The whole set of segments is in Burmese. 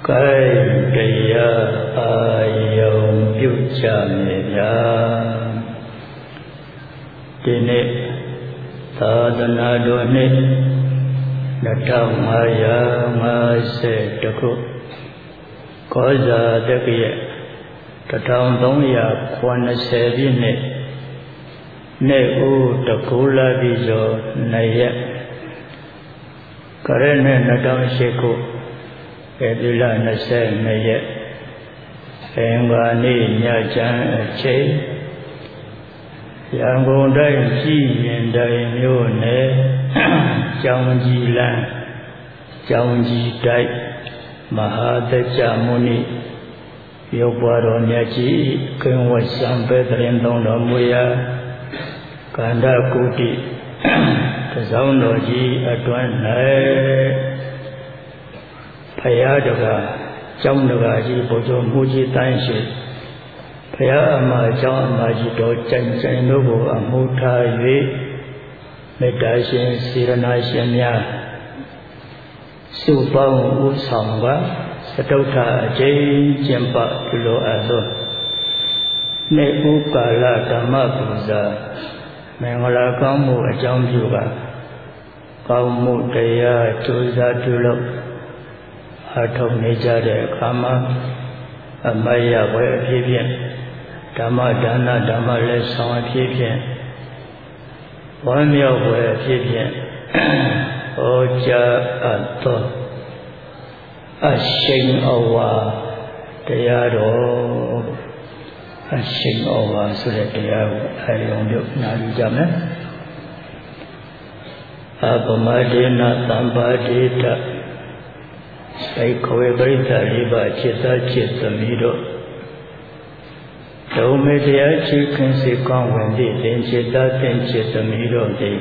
cái trì ai yongပြုကြမြေဗျာဒီနေ့သာသနာတော်နှစ်2550ခုကောဇာတက္ကရာ1380ပြည့်နှစ်နေ့ဦးတကူလာပြီးကျော်2ရက်ကရနဲ့2008ခုဧပြီလ22ရက်အင်္ဂါနေ့ညချမ်းအချိန်ရန်ကုန်တိုင်းပြည်ရင်တိုင်းမြို့နယ်ကျောင်းကြီးလမ်းကျောင်းကြီးတိုက်မဟာတက္ကမုနိရုပ်ပွားတော်မြတ်ကြီးကင်းဝတ်စံပဲတရင်သုံးတော်မူရာကန္တကုတိတစောင်းတော်ကြီးအတွင်း၌ဖရာတကားကျောင်းတကားကြီးဘုရားမူကြီးတိုင်းရှိဖရာအမကျောင်းအမကြီးတော်ကြိုင်ကြိုင်တို့ကိုအမှုထား၍မေတ္တာရှင်စေရနာရှင်များစုပေါင်းဥဆောင်ပါသတုထအကျဉ်းကျင့်ပပြုလိုအပ်သောနေ့ဥကာလဓမ္မပူဇာမင်္ဂလာကောင်းမှုအကြောင်းပြုပါကောင်းမှုတရားကြိုးစားပြုလုပ်အထောက်နေကြတဲ့အခါမှာအမတ်ရဝဲအဖြစ်ဖြင့်ဓမ္မဒါနဓမ္မလက်ဆောင်အဖြစ်ဖြင့်ဝမ်းမြောက်ဝဲအဖြစ်ဖြင့်ဟောကြားအပ်သောအရှိန်အဝါတရားတော်အရှိန်အဝါဆိုတဲ့တရားကိုအယုံပြုနားယူကြမယ်အပမဒေနသံပါတိတစိတ်ခွေပရိသတ်လေးပါจิตသားจิตသမီးတို့ဒုံမေတရားချီးခင်စေကောင်းဝင်သည့်သင်จิตသားသင်จิตသမီးတို့သည်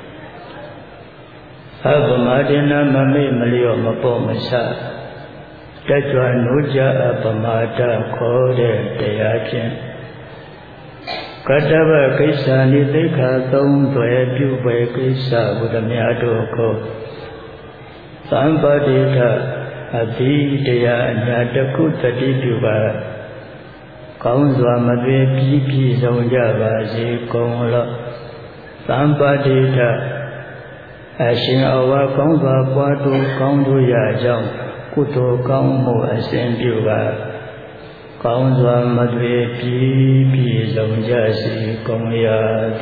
အပမဒေနမမေ့မလျော့မပေါ့မဆတကြွနိုးကြအပမာဒခေါ်တဲ့တရားဖြင့်ကတ္တဗကိစ္စနိသိက္ခာသုံးသွယ်ပြုပဲကိစ္စဘုဒ္ဓမြတ်တို့ကိုသံပါတိထအဘိတရားအညာတခုတတိပြုပါကောင်းစွာမသွေပြီးပြည့်စုံကြပါစေကုန်လောသံပါတိထအရှင်အဝါကောင်းစွာပွားတို့ကောင်းတို့ရကြောင်းကုသိုလ်ကောင်းမှုအစဉ်ပြုပါကောင်းစွာမသွေပြီးပြည့်စုံကြစေကုန်ရတ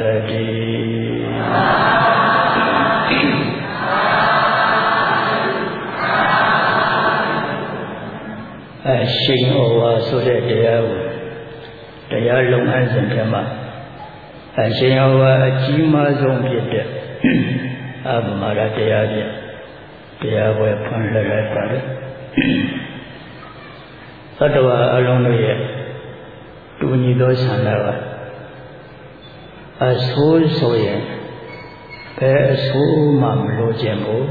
ည်းအရှိန်ဩဝါဆိုတဲ့တရားကိုတရားလုံးအစဉ်ထဲမှာအရှိန်ဩဝါအကြီးမားဆုံးဖြစ်တဲ့အပမဒတရားဖြင့်တရားပွဲဖွင့်လှစ်လိုက်ပါတယ်သတ္တဝါအလုံးတို့ရဲ့တူညီသောဆန္ဒကအဆိုးဆိုရင်ဘယ်အဆိုးမှမလိုချင်ဘူး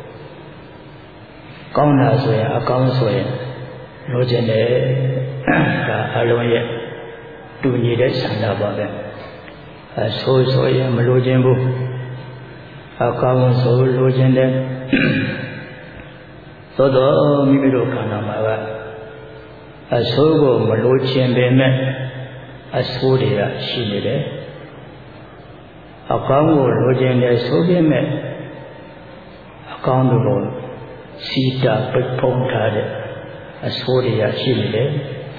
ကောင်းတာဆိုရင်အကောင်းဆိုရင်လိုချင်တယ်ဒါအလုံးရဲ့တူညီတဲ့ဆန္ဒပါပဲအဆိုးဆိုရင်မလိုချင်ဘူးအကောင်းဆိုလိုချင်တယ်သို့တော့မိမိတို့ခန္ဓာမှာကအဆိုးကိုမလိုချင်ပေမဲ့အဆိုးတွေကရှိနေတယ်အကောင်းကိုလိုချင်တယ်ဆိုပေမဲ့အကောင်းတို့ကိုစီတာပိတ်ဖုံးထားတဲ့အဆိုးတွေကရှိနေတယ်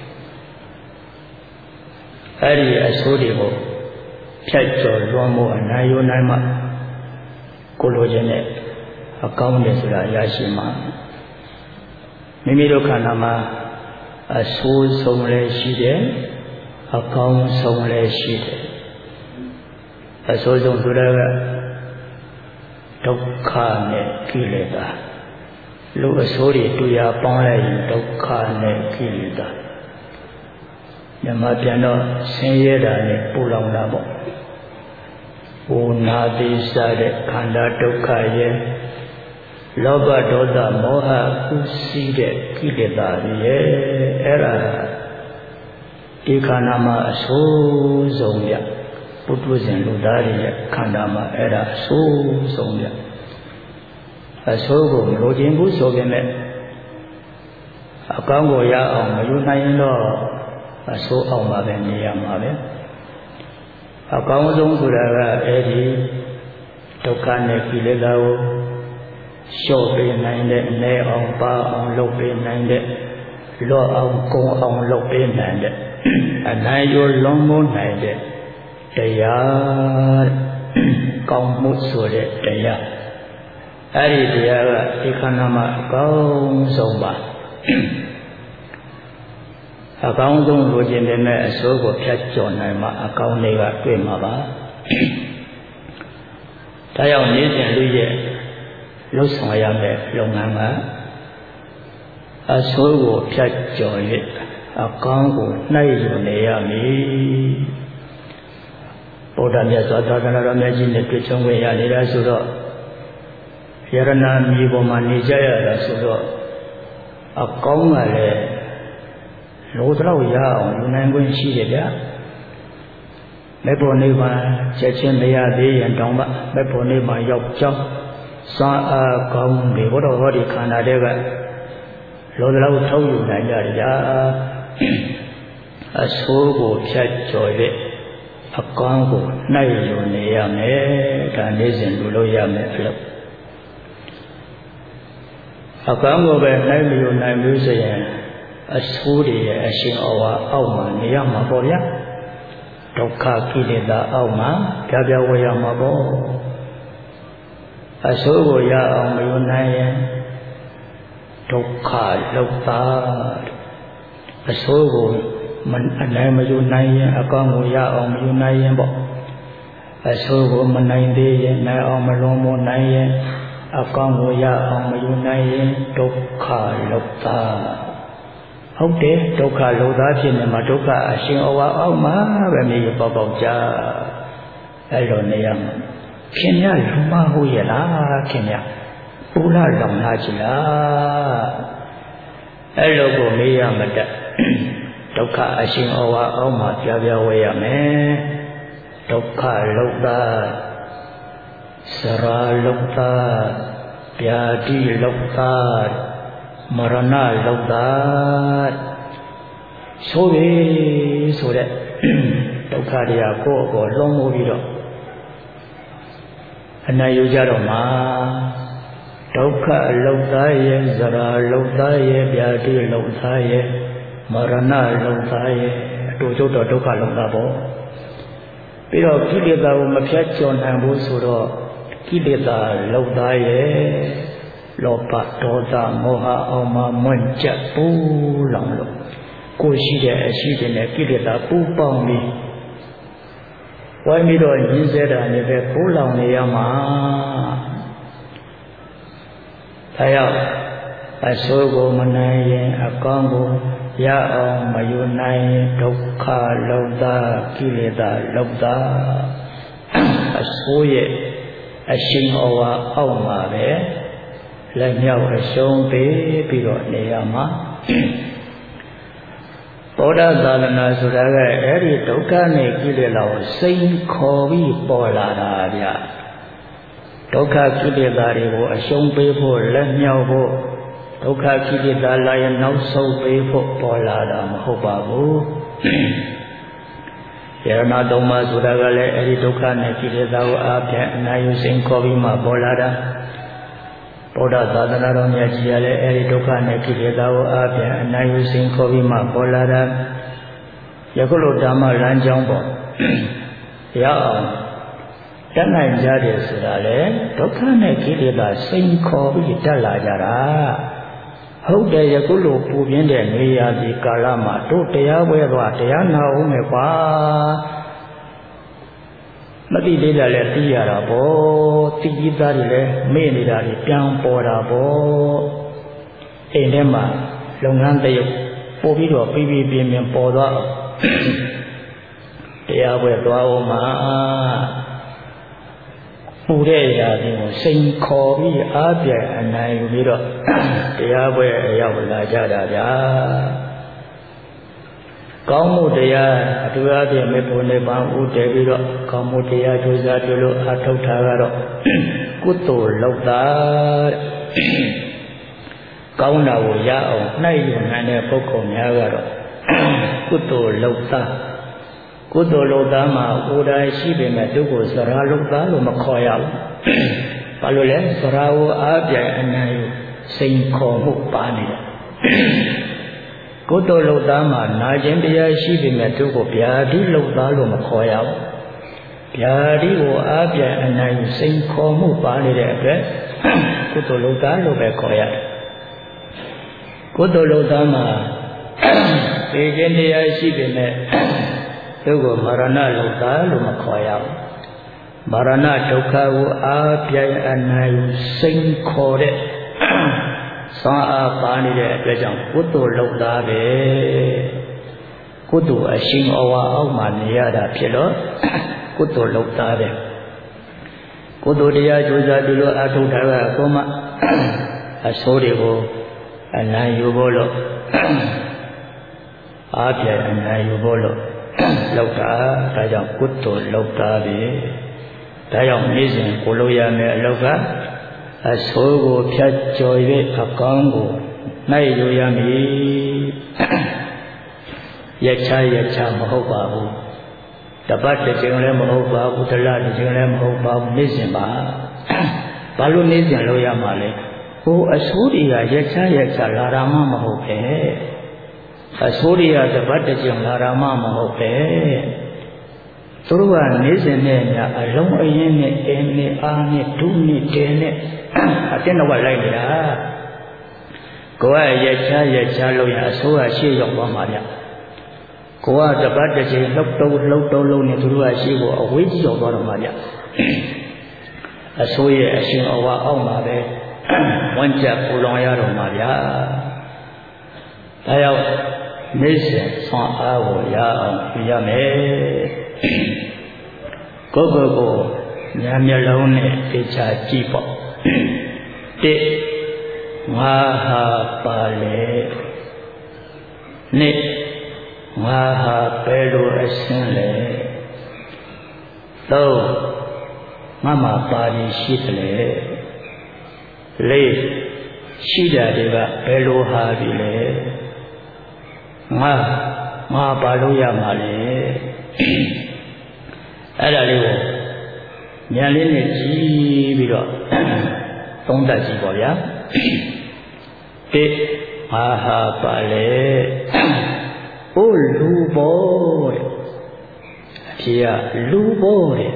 အဲ့ဒီအဆိုးတွေကိုဖြတ်ကျော်လွှမ်းမိုးအနိုင်ယူနိုင်မှကိုလိုချင်တဲ့အကောင်းတယ်ဆိုတာရရှိမှာမိမိတို့ခန္ဓာမှာအဆိုးဆုံးလည်းရှိတယ်အကောင်းဆုံးလည်းရှိတယ်အဆိုးဆုံးဆိုတာကဒုက္ခနဲ့ကိလေသာလူအဆိုးတွေတွေ့ရပေါင်းလိုက်ရင်ဒုက္ခနဲ့ကိလေသာညမပြန်တော့ဆင်းရဲတာနဲ့ပူလောင်တာပေါ့ဘုနာတိစားတဲ့ခန္ဓာဒုက္ခရဲ့လောဘဒေါသမောဟကုစီးတဲ့ကိလေသာရဲ့အဲ့ဒါဒီခန္ဓာမှာအဆိုးဆုံးရပုထုဇဉ်လူသားတွေရဲ့ခန္ဓာမှာအဲ့ဒါအဆိုးဆုံးရအဆိုးကိုမလိုချင်ဘူးဆိုပေမဲ့ကောင်းကိုရအောင်မယူနိုင်ရင်တော့အဆိုးအောင်ပါပဲနေရမှာပဲအကောင်းဆုံးဆိုတာကအဲ့ဒီဒုက္ခနဲ့ကိလေသာကိုလျှော့ပေးနိုင်တဲ့အနည်းအောင်ပါအောင်လုပ်ပေးနိုင်တဲ့လော့အောင်ကုံအောင်လုပ်ပေးနိုင်တဲ့အနိုင်ရောလွန်မိုးနိုင်တဲ့တရားကောင်းမှုဆိုတဲ့တရားအဲ့ဒီတရားကဒီခန္ဓာမှာအကောင်းဆုံးပါအကောင်းဆုံးလိုချင်တဲ့အစိုးကိုဖြတ်ကျော်နိုင်မှအကောင်းတွေကတွေ့မှာပါဒါကြောင့်နေ့စဉ်လူရဲ့လှုပ်ဆောင်ရမယ့်လုပ်ငန်းကအစိုးကိုဖြတ်ကျော်၍အကောင်းကိုနှိုက်ယူနေရမည်ဗုဒ္ဓမြတ်စွာဘုရားသာသနာတော်မြတ်ကြီးနဲ့တွေ့ချုံခွင့်ရနေတာဆိုတော့ယရဏမြေပေါ်မှာနေကြရတာဆိုတော့အကောင်းကလည်းလိုတော့ရအောင်ယူနိုင်ခွင့်ရှိတယ်ဗျာမေဖို့နိဗ္ဗာန်ချက်ချင်းမရသေးရင်တောင်မှမေဖို့နိဗ္ဗာန်ရောက်ကြောင်းစွမ်းအားကောင်းတွေဘုရားဟောဒီခန္ဓာတွေကလိုတော့ထုတ်ယူနိုင်ကြကြအဆိုးကိုဖြတ်ကျော်တဲ့အကောင်းကိုနှိုက်ယူနေရမယ်ဒါနေ့စဉ်လူလို့ရမယ်အလုပ်အကောင်းကိုပဲနှိုက်ယူနိုင်ပြီဆိုရင်အဆိုးတွေရဲ့အရှင်အဝါအောက်မှာနေရမှာပေါ့ဗျာဒုက္ခကိလေသာအောက်မှာပြပြဝေရမှာပေါ့အဆိုးကိုရအောင်မယူနိုင်ရင်ဒုက္ခလောက်တာအဆိုးကိုအနိုင်မယူနိုင်ရင်အကောင်းကိုရအောင်မယူနိုင်ရင်ပေါ့အဆိုးကိုမနိုင်သေးရင်နိုင်အောင်မလုံးမနိုင်ရင်အကောင်းကိုရအောင်မယူနိုင်ရင်ဒုက္ခလောက်တာဟုတ်တယ်ဒုက္ခလောက်တာဖြစ်နေမှာဒုက္ခအရှင်အဝါအောက်မှာပဲမြေပေါပေါကြအဲ့လိုနေရမှာခင်ဗျလူမဟုတ်ရဲ့လားခင်ဗျပူလာလောင်လာချင်လားအဲ့လိုကိုမေးရမတတ်ဒုက္ခအရှင်အဝါအောက်မှာပြပြဝဲရမယ်ဒုက္ခလောက်တာစရာလောက်တာဗျာတိလောက်တာမရဏလောက်တာဆိုပြီဆိုတဲ့ဒုက္ခတရားကိုယ့်အပေါ်လုံးမိုးပြီးတော့အနိုင်ယူကြတော့မှာဒုက္ခလောက်သားရဲ့ဇရာလောက်သားရဲ့ဗျာတိလောက်သားရဲ့မရဏလောက်သားရဲ့အတူချုပ်တော့ဒုက္ခလောက်သားပေါ့ပြီးတော့ကိလေသာကိုမဖြတ်ကျော်နိုင်ဘူးဆိုတော့ကိလေသာလောက်သားရဲ့လောဘဒေါသမောဟအောင်မှမွန့်ကြပ်ပူလောင်လို့ကိုရှိတဲ့အရှိတဲ့ကိလေသာပူပေါင်းပြီးဝိုင်းပြီးတော့ရင်းစေတာနဲ့ပဲပူလောင်နေရမှာဒါကြောင့်အဆိုးကိုမနိုင်ရင်အကောင်းကိုရအောင်မယူနိုင်ဒုက္ခလောက်တာကိလေသာလောက်တာအဆိုးရဲ့အရှင်ဩဝါအောက်မှာပဲလက်မြောက်အရှုံးပေးပြီးတော့နေရမှာဗုဒ္ဓသာသနာဆိုတာကအဲ့ဒီဒုက္ခနဲ့ကိလေသာကိုစိန်ခေါ်ပြီးပေါ်လာတာဗျဒုက္ခကိလေသာတွေကိုအရှုံးပေးဖို့လက်မြောက်ဖို့ဒုက္ခကိလေသာလာရင်နောက်ဆုတ်ပေးဖို့ပေါ်လာတာမဟုတ်ပါဘူးယရဏသုံးပါးဆိုတာကလည်းအဲ့ဒီဒုက္ခနဲ့ကိလေသာကိုအားဖြင့်အနာယူစိန်ခေါ်ပြီးမှပေါ်လာတာဗုဒ္ဓသာသနာတော်မြတ်ကြီးကလည်းအဲဒီဒုက္ခနဲ့ကိလေသာကိုအားဖြင့်အနိုင်ယူစဉ်ခေါ်ပြီးမှပေါ်လာတာယခုလိုဓမ္မလမ်းကြောင်းပေါ်ရအောင်တတ်နိုင်ကြတယ်ဆိုတာလေဒုက္ခနဲ့ကိလေသာစိန်ခေါ်ပြီးတက်လာကြတာဟုတ်တယ်ယခုလိုပူပြင်းတဲ့နေရာဒီကာလမှာတို့တရားပွဲသွားတရားနာအောင်မယ်ကွာမသိသေးတာလည်းသိရတာပေါ့သိကြီးသားတွေလည်းမေ့နေတာတွေပြန်ပေါ်တာပေါ့အိမ်ထဲမှာလုပ်ငန်းတရုပ်ပို့ပြီးတော့ပြီးပြင်းပေါ်သွားတရားပွဲသွားအောင်မှာပူတဲ့ရာတွေကိုစိန်ခေါ်ပြီးအားပြိုင်အနိုင်ယူပြီးတော့တရားပွဲရောက်လာကြတာဗျာကောင်းမှုတရားအတူအပြည့်မေဖို့နိဗ္ဗာန်ဥတည်ပြီးတော့ကောင်းမှုတရားကြိုးစားပြုလို့အထောက်ထားကတော့ကုသိုလ်လောက်တာကောင်းတာကိုရအောင်နှိုက်ယူနိုင်တဲ့ပုဂ္ဂိုလ်များကတော့ကုသိုလ်လုပ်သားကုသိုလ်လုပ်သားမှာကိုယ်တိုင်ရှိပေမဲ့သူကိုစရာလုပ်သားလို့မခေါ်ရဘူးဘာလို့လဲစရာကိုအားပြိုင်အနံ့ယူစိန်ခေါ်မှုပါနေတယ်ကုသိုလ်လုပ်သားမှာနာကျင်တရားရှိပေမဲ့သူကိုဗျာတိလုပ်သားလို့မခေါ်ရဘူးဗျာတိကိုအားပြိုင်အနံ့ယူစိန်ခေါ်မှုပါနေတဲ့အတွက်ကုသိုလ်လုပ်သားလို့ပဲခေါ်ရတယ်ကုသိုလ်လုပ်သားမှာသိခြင်းတရားရှိပေမဲ့သူကိုမရဏလုပ်သားလို့မခေါ်ရဘူးမရဏဒုက္ခကိုအားပြိုင်အနံ့ယူစိန်ခေါ်တဲ့သာအားပါနေတဲ့အတွက်ကြောင့်ကုသိုလ်လုပ်သားပဲကုသိုလ်အရှင်အဝါအောက်မှာနေရတာဖြစ်လို့ကုသိုလ်လုပ်သားပဲကုသိုလ်တရားကြိုးစားပြီးလို့အထုတာကကိုမှအဆိုးတွေကိုအနံ့ယူဖို့လို့အားပြိုင်အနံ့ယူဖို့လို့လောက်တာဒါကြောင့်ကုသိုလ်လုပ်သားပဲဒါကြောင့်နေ့စဉ်ကိုလိုရမယ်အလုပ်ကအဆိုးကိုဖြတ်ကျော်၍အကောင်းကိုနှိုက်ယူရမည်ရချမဟုတ်ပါဘူးတပတ်တစ်ကြိမ်လည်းမဟုတ်ပါဘူးတစ်လတစ်ကြိမ်လည်းမဟုတ်ပါဘူးနေ့စဉ်ပါဘာလို့နေ့စဉ်လုပ်ရမှာလဲဟိုအဆိုးတွေကရချလာတာမှမဟုတ်ပဲအဆိုးတွေကတပတ်တစ်ကြိမ်လာတာမှမဟုတ်ပဲသူတို့ကနေ့စဉ်နဲ့ညအလုံးအရင်နဲ့အင်းနဲ့အားနဲ့ဒုနဲ့တဲနဲ့အတင်းတော့လိုက်နေတာကိုယ်ကရချလို့ရအဆိုးကရှေ့ရောက်သွားမှာဗျကိုယ်ကတပတ်တစ်ချိန်လှုပ်တော့နေသူတို့ကရှေ့ကိုအဝေးကြီးရောက်သွားတော့မှာဗျအဆိုးရဲ့အရှင်အဝါအောက်မှာပဲဝမ်းကြပူလောင်ရတော့မှာဗျဒါကြောင့်နေ့စဉ်ဆွမ်းအားကိုရအောင်ပြရမယ်ကိုဉာဏ်မျက်လုံးနဲ့သိချာကြည့်ပေါ့တစ်ငါဟာပါလေနှစ်ငါဟာဘယ်လိုအရှင်းလဲသုံးငါမှာပါရရှိတယ်လေလေးရှိတာတွေကဘယ်လိုဟာပြီလဲငါပါလို့ရမှာလေအဲ့ဒါလေးကိုဉာဏ်လေးနဲ့ကြည့်ပြီးတော့သုံးသပ်ကြည့်ပါဗျာတစ်ငါဟာပါလေအိုးလူပေါ်တဲ့အဖေကလူပေါ်တဲ့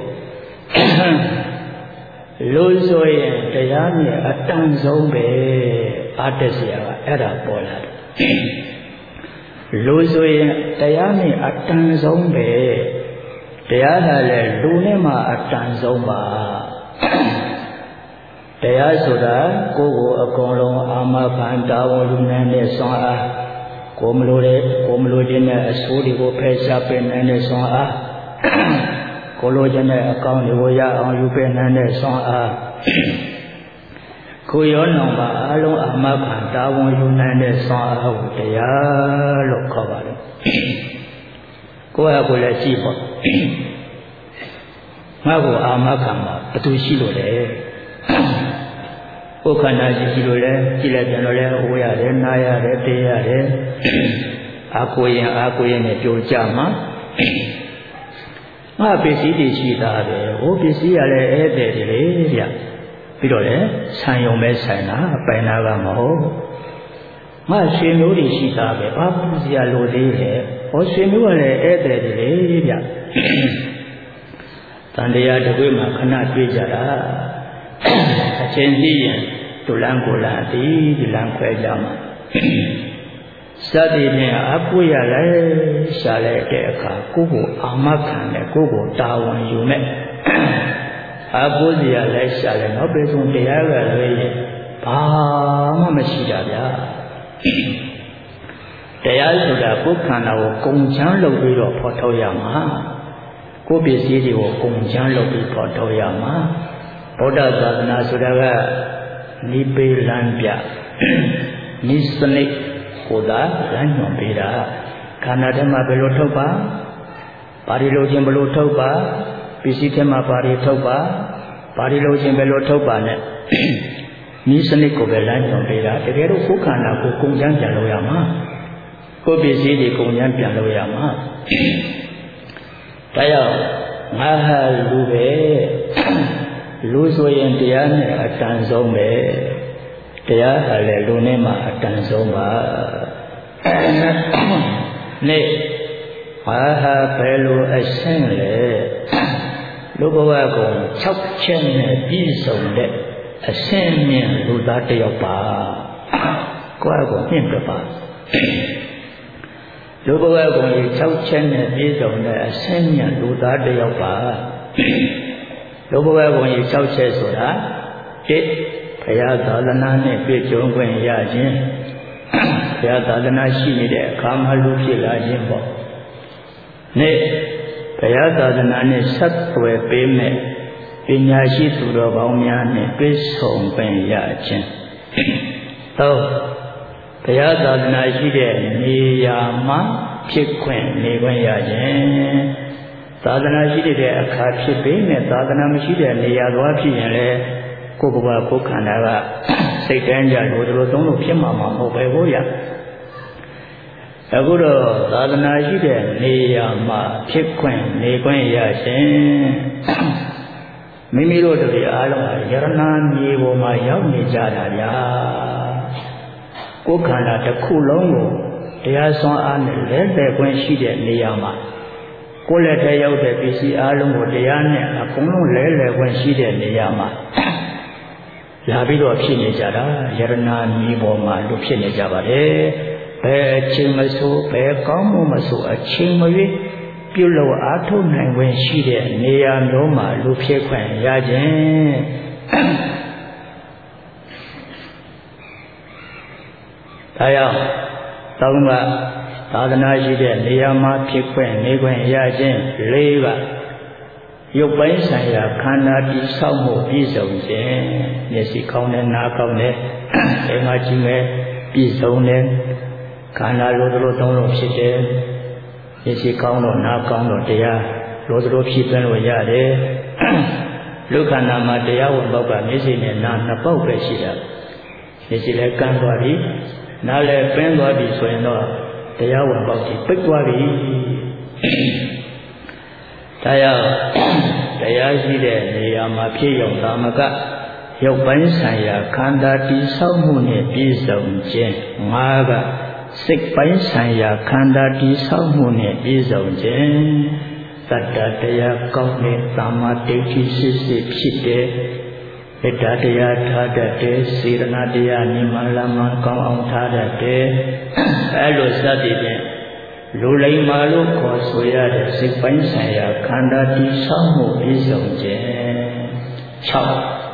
လူဆိုရင်တရားမြတ်အတန်ဆုံးပဲအတ္တဆရာကအဲ့ဒါပေါ်လာတယ်လူဆိုရင်တရားမြတ်အတန်ဆုံးပဲတရားသာလဲလူနဲ့မှအတန်ဆုံးပါတရားဆိုတာကိုယ်ကိုအကုန်လုံးအာမခံတာဝန်ယူနိုင်တဲ့ဆွမ်းအားကိုမလိုခြင်းနဲ့အဆိုးတွေကိုဖယ်ရှားပေးနိုင်တဲ့ဆွမ်းအားကိုလိုခြင်းနဲ့အကောင်းတွေကိုရအောင်ယူပေးနိုင်တဲ့ဆွမ်းအားကိုရောနောင်ပါအလုံးအာမခံတာဝန်ယူနိုင်တဲ့ဆွမ်းအားကိုတရားလို့ခေါ်ပါတယ်ကိုယ့်ဟာကိုယ်လည်းကြည့်ပေါ့ငါ့ကိုအာမခံမှာဘယ်သူရှိလို့လဲကိုယ်ခန္ဓာရှိလို့လဲကြည့်လိုက်ပြန်တော့လဲဟိုရတယ်နားရတယ်တေးရတယ်အာကိုရင်နဲ့ကြိုကြမှာငါပစ္စည်းတွေရှိတာပဲဟိုပစ္စည်းရလဲဧည့်သည်တွေလေဗျပြီးတော့လဲဆံယုံပဲဆိုင်တာပိုင်နာကမဟုတ်ငါရွှေမျိုးတွေရှိတာပဲဘာပစ္စည်းရလို့သေးလဲဟောရွှေမျိုးကလည်းဧည့်သည်တွေလေဗျတန်တရားတစ်ခွေးမှာခဏတွေ့ကြတာအချင်းသိရင်ဒုလန်းကိုလာသည်ဒီလန်းခွဲကြမှာစသည်ဖြင့်အပွေရလဲရှာလိုက်တဲ့အခါကိုယ့်ကိုအာမခံနဲ့ကိုယ့်ကိုတာဝန်ယူနဲ့အပွေစီရလဲရှာလဲတော့ပေဆုံးတရားကလည်းဘာမှမရှိတာဗျာတရားဆိုတာကိုယ်ခန္ဓာကိုကုန်ချမ်းလုပ်ပြီးတော့ဖော်ထုတ်ရမှာကိုယ်ပစ္စည်းတွေကိုကုန်ချမ်းလုပ်ပြီးဖော်ထုတ်ရမှာဗုဒ္ဓသာသနာဆိုတာကနိဗ္ဗာန်ပြနိစ္စနိကိုသာလမ်းညွှန်ပေးတာခန္ဓာထဲမှာဘယ်လိုထုတ်ပါဘာတွေလိုချင်ဘယ်လိုထုတ်ပါပစ္စည်းထဲမှာဘာတွေထုတ်ပါဘာတွေလိုချင်ဘယ်လိုထုတ်ပါနဲ့နီးစနစ်ကိုပဲလမ်းညွှန်ပေးတာတကယ်တော့ကိုယ်ခန္ဓာကိုကုန်ကျန်းပြန်လို့ရမှာကိုယ်ပစ္စည်းတွေကုန်ကျန်းပြန်လို့ရမှာဒါကြောင့်ငါဟာလူပဲလူဆိုရင်တရားနဲ့အတန်ဆုံးပဲတရားဟာလည်းလူနဲ့မှအတန်ဆုံးပါနေ့ဟာဘယ်လိုအရှင်းလဲလူဘဝကို6ချက်နဲ့ပြည့်စုံတဲ့အရှင်းမြင့်လူသားတစ်ယောက်ပါကိုယ့်ကိုမြင့်ပြပါလူဘဝကို6ချက်နဲ့ပြည့်စုံတဲ့အရှင်းမြင့်လူသားတစ်ယောက်ပါလူဘဝကို6ချက်ဆိုတာ1ဘုရားသာသနာနဲ့ပြည့်စုံခွင့်ရခြင်းဘုရားသာသနာရှိနေတဲ့အခါမှလူဖြစ်လာခြင်းပေါ့နေ့ဘုရားသာသနာနဲ့ဆက်သွယ်ပေးမဲ့ပညာရှိသူတော်ကောင်းများနဲ့ပြည့်စုံခွင့်ရခြင်းသုံးဘုရားသာသနာရှိတဲ့နေရာမှာဖြစ်ခွင့်နေခွင့်ရခြင်းသာသနာရှိတဲ့အခါဖြစ်ပေမဲ့သာသနာမရှိတဲ့နေရာသွားဖြစ်ရင်လည်းကိုယ်ဘဝကိုယ်ခန္ဓာကစိတ်တိုင်းကြလို့တို့သုံးလို့ဖြစ်မှာမဟုတ်ပဲကိုရအခုတော့သာသနာရှိတဲ့နေရာမှာဖြစ်ခွင့်နေခွင့်ရခြင်းမိမိတို့တို့အားလုံးယရနာမြေပေါ်မှာရောက်နေကြတာဗျာကိုယ်ခန္ဓာတစ်ခုလုံးကိုတရားစွမ်းအားနဲ့လဲလှယ်ခွင့်ရှိတဲ့နေရာမှာကိုယ်လက်ထဲရောက်တဲ့ပစ္စည်းအားလုံးကိုတရားနဲ့အကုန်လုံးလဲလှယ်ခွင့်ရှိတဲ့နေရာမှာလာပြီးတော့ဖြစ်နေကြတာယရနာမြေပေါ်မှာလူဖြစ်နေကြပါတယ်ဘယ်အချိန်မဆိုဘယ်ကောင်းမှုမဆိုအချိန်မရွေးပြုလို့အားထုတ်နိုင်ဝင်ရှိတဲ့နေရာမျိုးမှာလူဖြစ်ခွင့်ရခြင်းဒါကြောင့်သုံးပါးသာသနာရှိတဲ့နေရာမှာဖြစ်ခွင့်နေခွင့်ရခြင်း၄ပါးရုပ်ပိုင်းဆိုင်ရာခန္ဓာတည်ဆောက်မှုပြည့်စုံခြင်းမျက်စိကောင်းတယ်နားကောင်းတယ်အင်္ဂါကြီးမယ်ပြည့်စုံတယ်ခန္ဓာလိုလိုသုံးလို့ဖြစ်တယ်မျက်စိကောင်းတော့နားကောင်းတော့တရားလိုလိုဖြစ်သွင်းလို့ရတယ်လူခန္ဓာမှာတရားဝင်ပေါက်ကမျက်စိနဲ့နားနှစ်ပေါက်ပဲရှိတာမျက်စိလည်းကန်းသွားပြီနားလည်းပင်းသွားပြီဆိုရင်တော့တရားဝင်ပေါက်ကြီးပိတ်သွားပြီဒါကြောင့်တရားရှိတဲ့နေရာမှာဖြစ်ရုံသာမကရုပ်ပိုင်းဆိုင်ရာခန္ဓာတည်ဆောက်မှုနဲ့ပြည့်စုံခြင်း၅ကစိတ်ပိုင်းဆိုင်ရာခန္ဓာတည်ဆောက်မှုနဲ့ပြည့်စုံခြင်းတတ္တတရားကောင်းတဲ့သမ္မာဒိဋ္ဌိစစ်စစ်ဖြစ်တဲ့မေတ္တာတရားထားတတ်တဲ့စေတနာတရားနိမလမကောင်းအောင်ထားတတ်တဲ့အဲလိုစသည်ဖြင့်လူလိမ္မာလို့ခေါ်ဆိုရတဲ့စိတ်ပိုင်းဆိုင်ရာခန္ဓာတည်ဆောက်မှုပြည့်စုံခြင်း6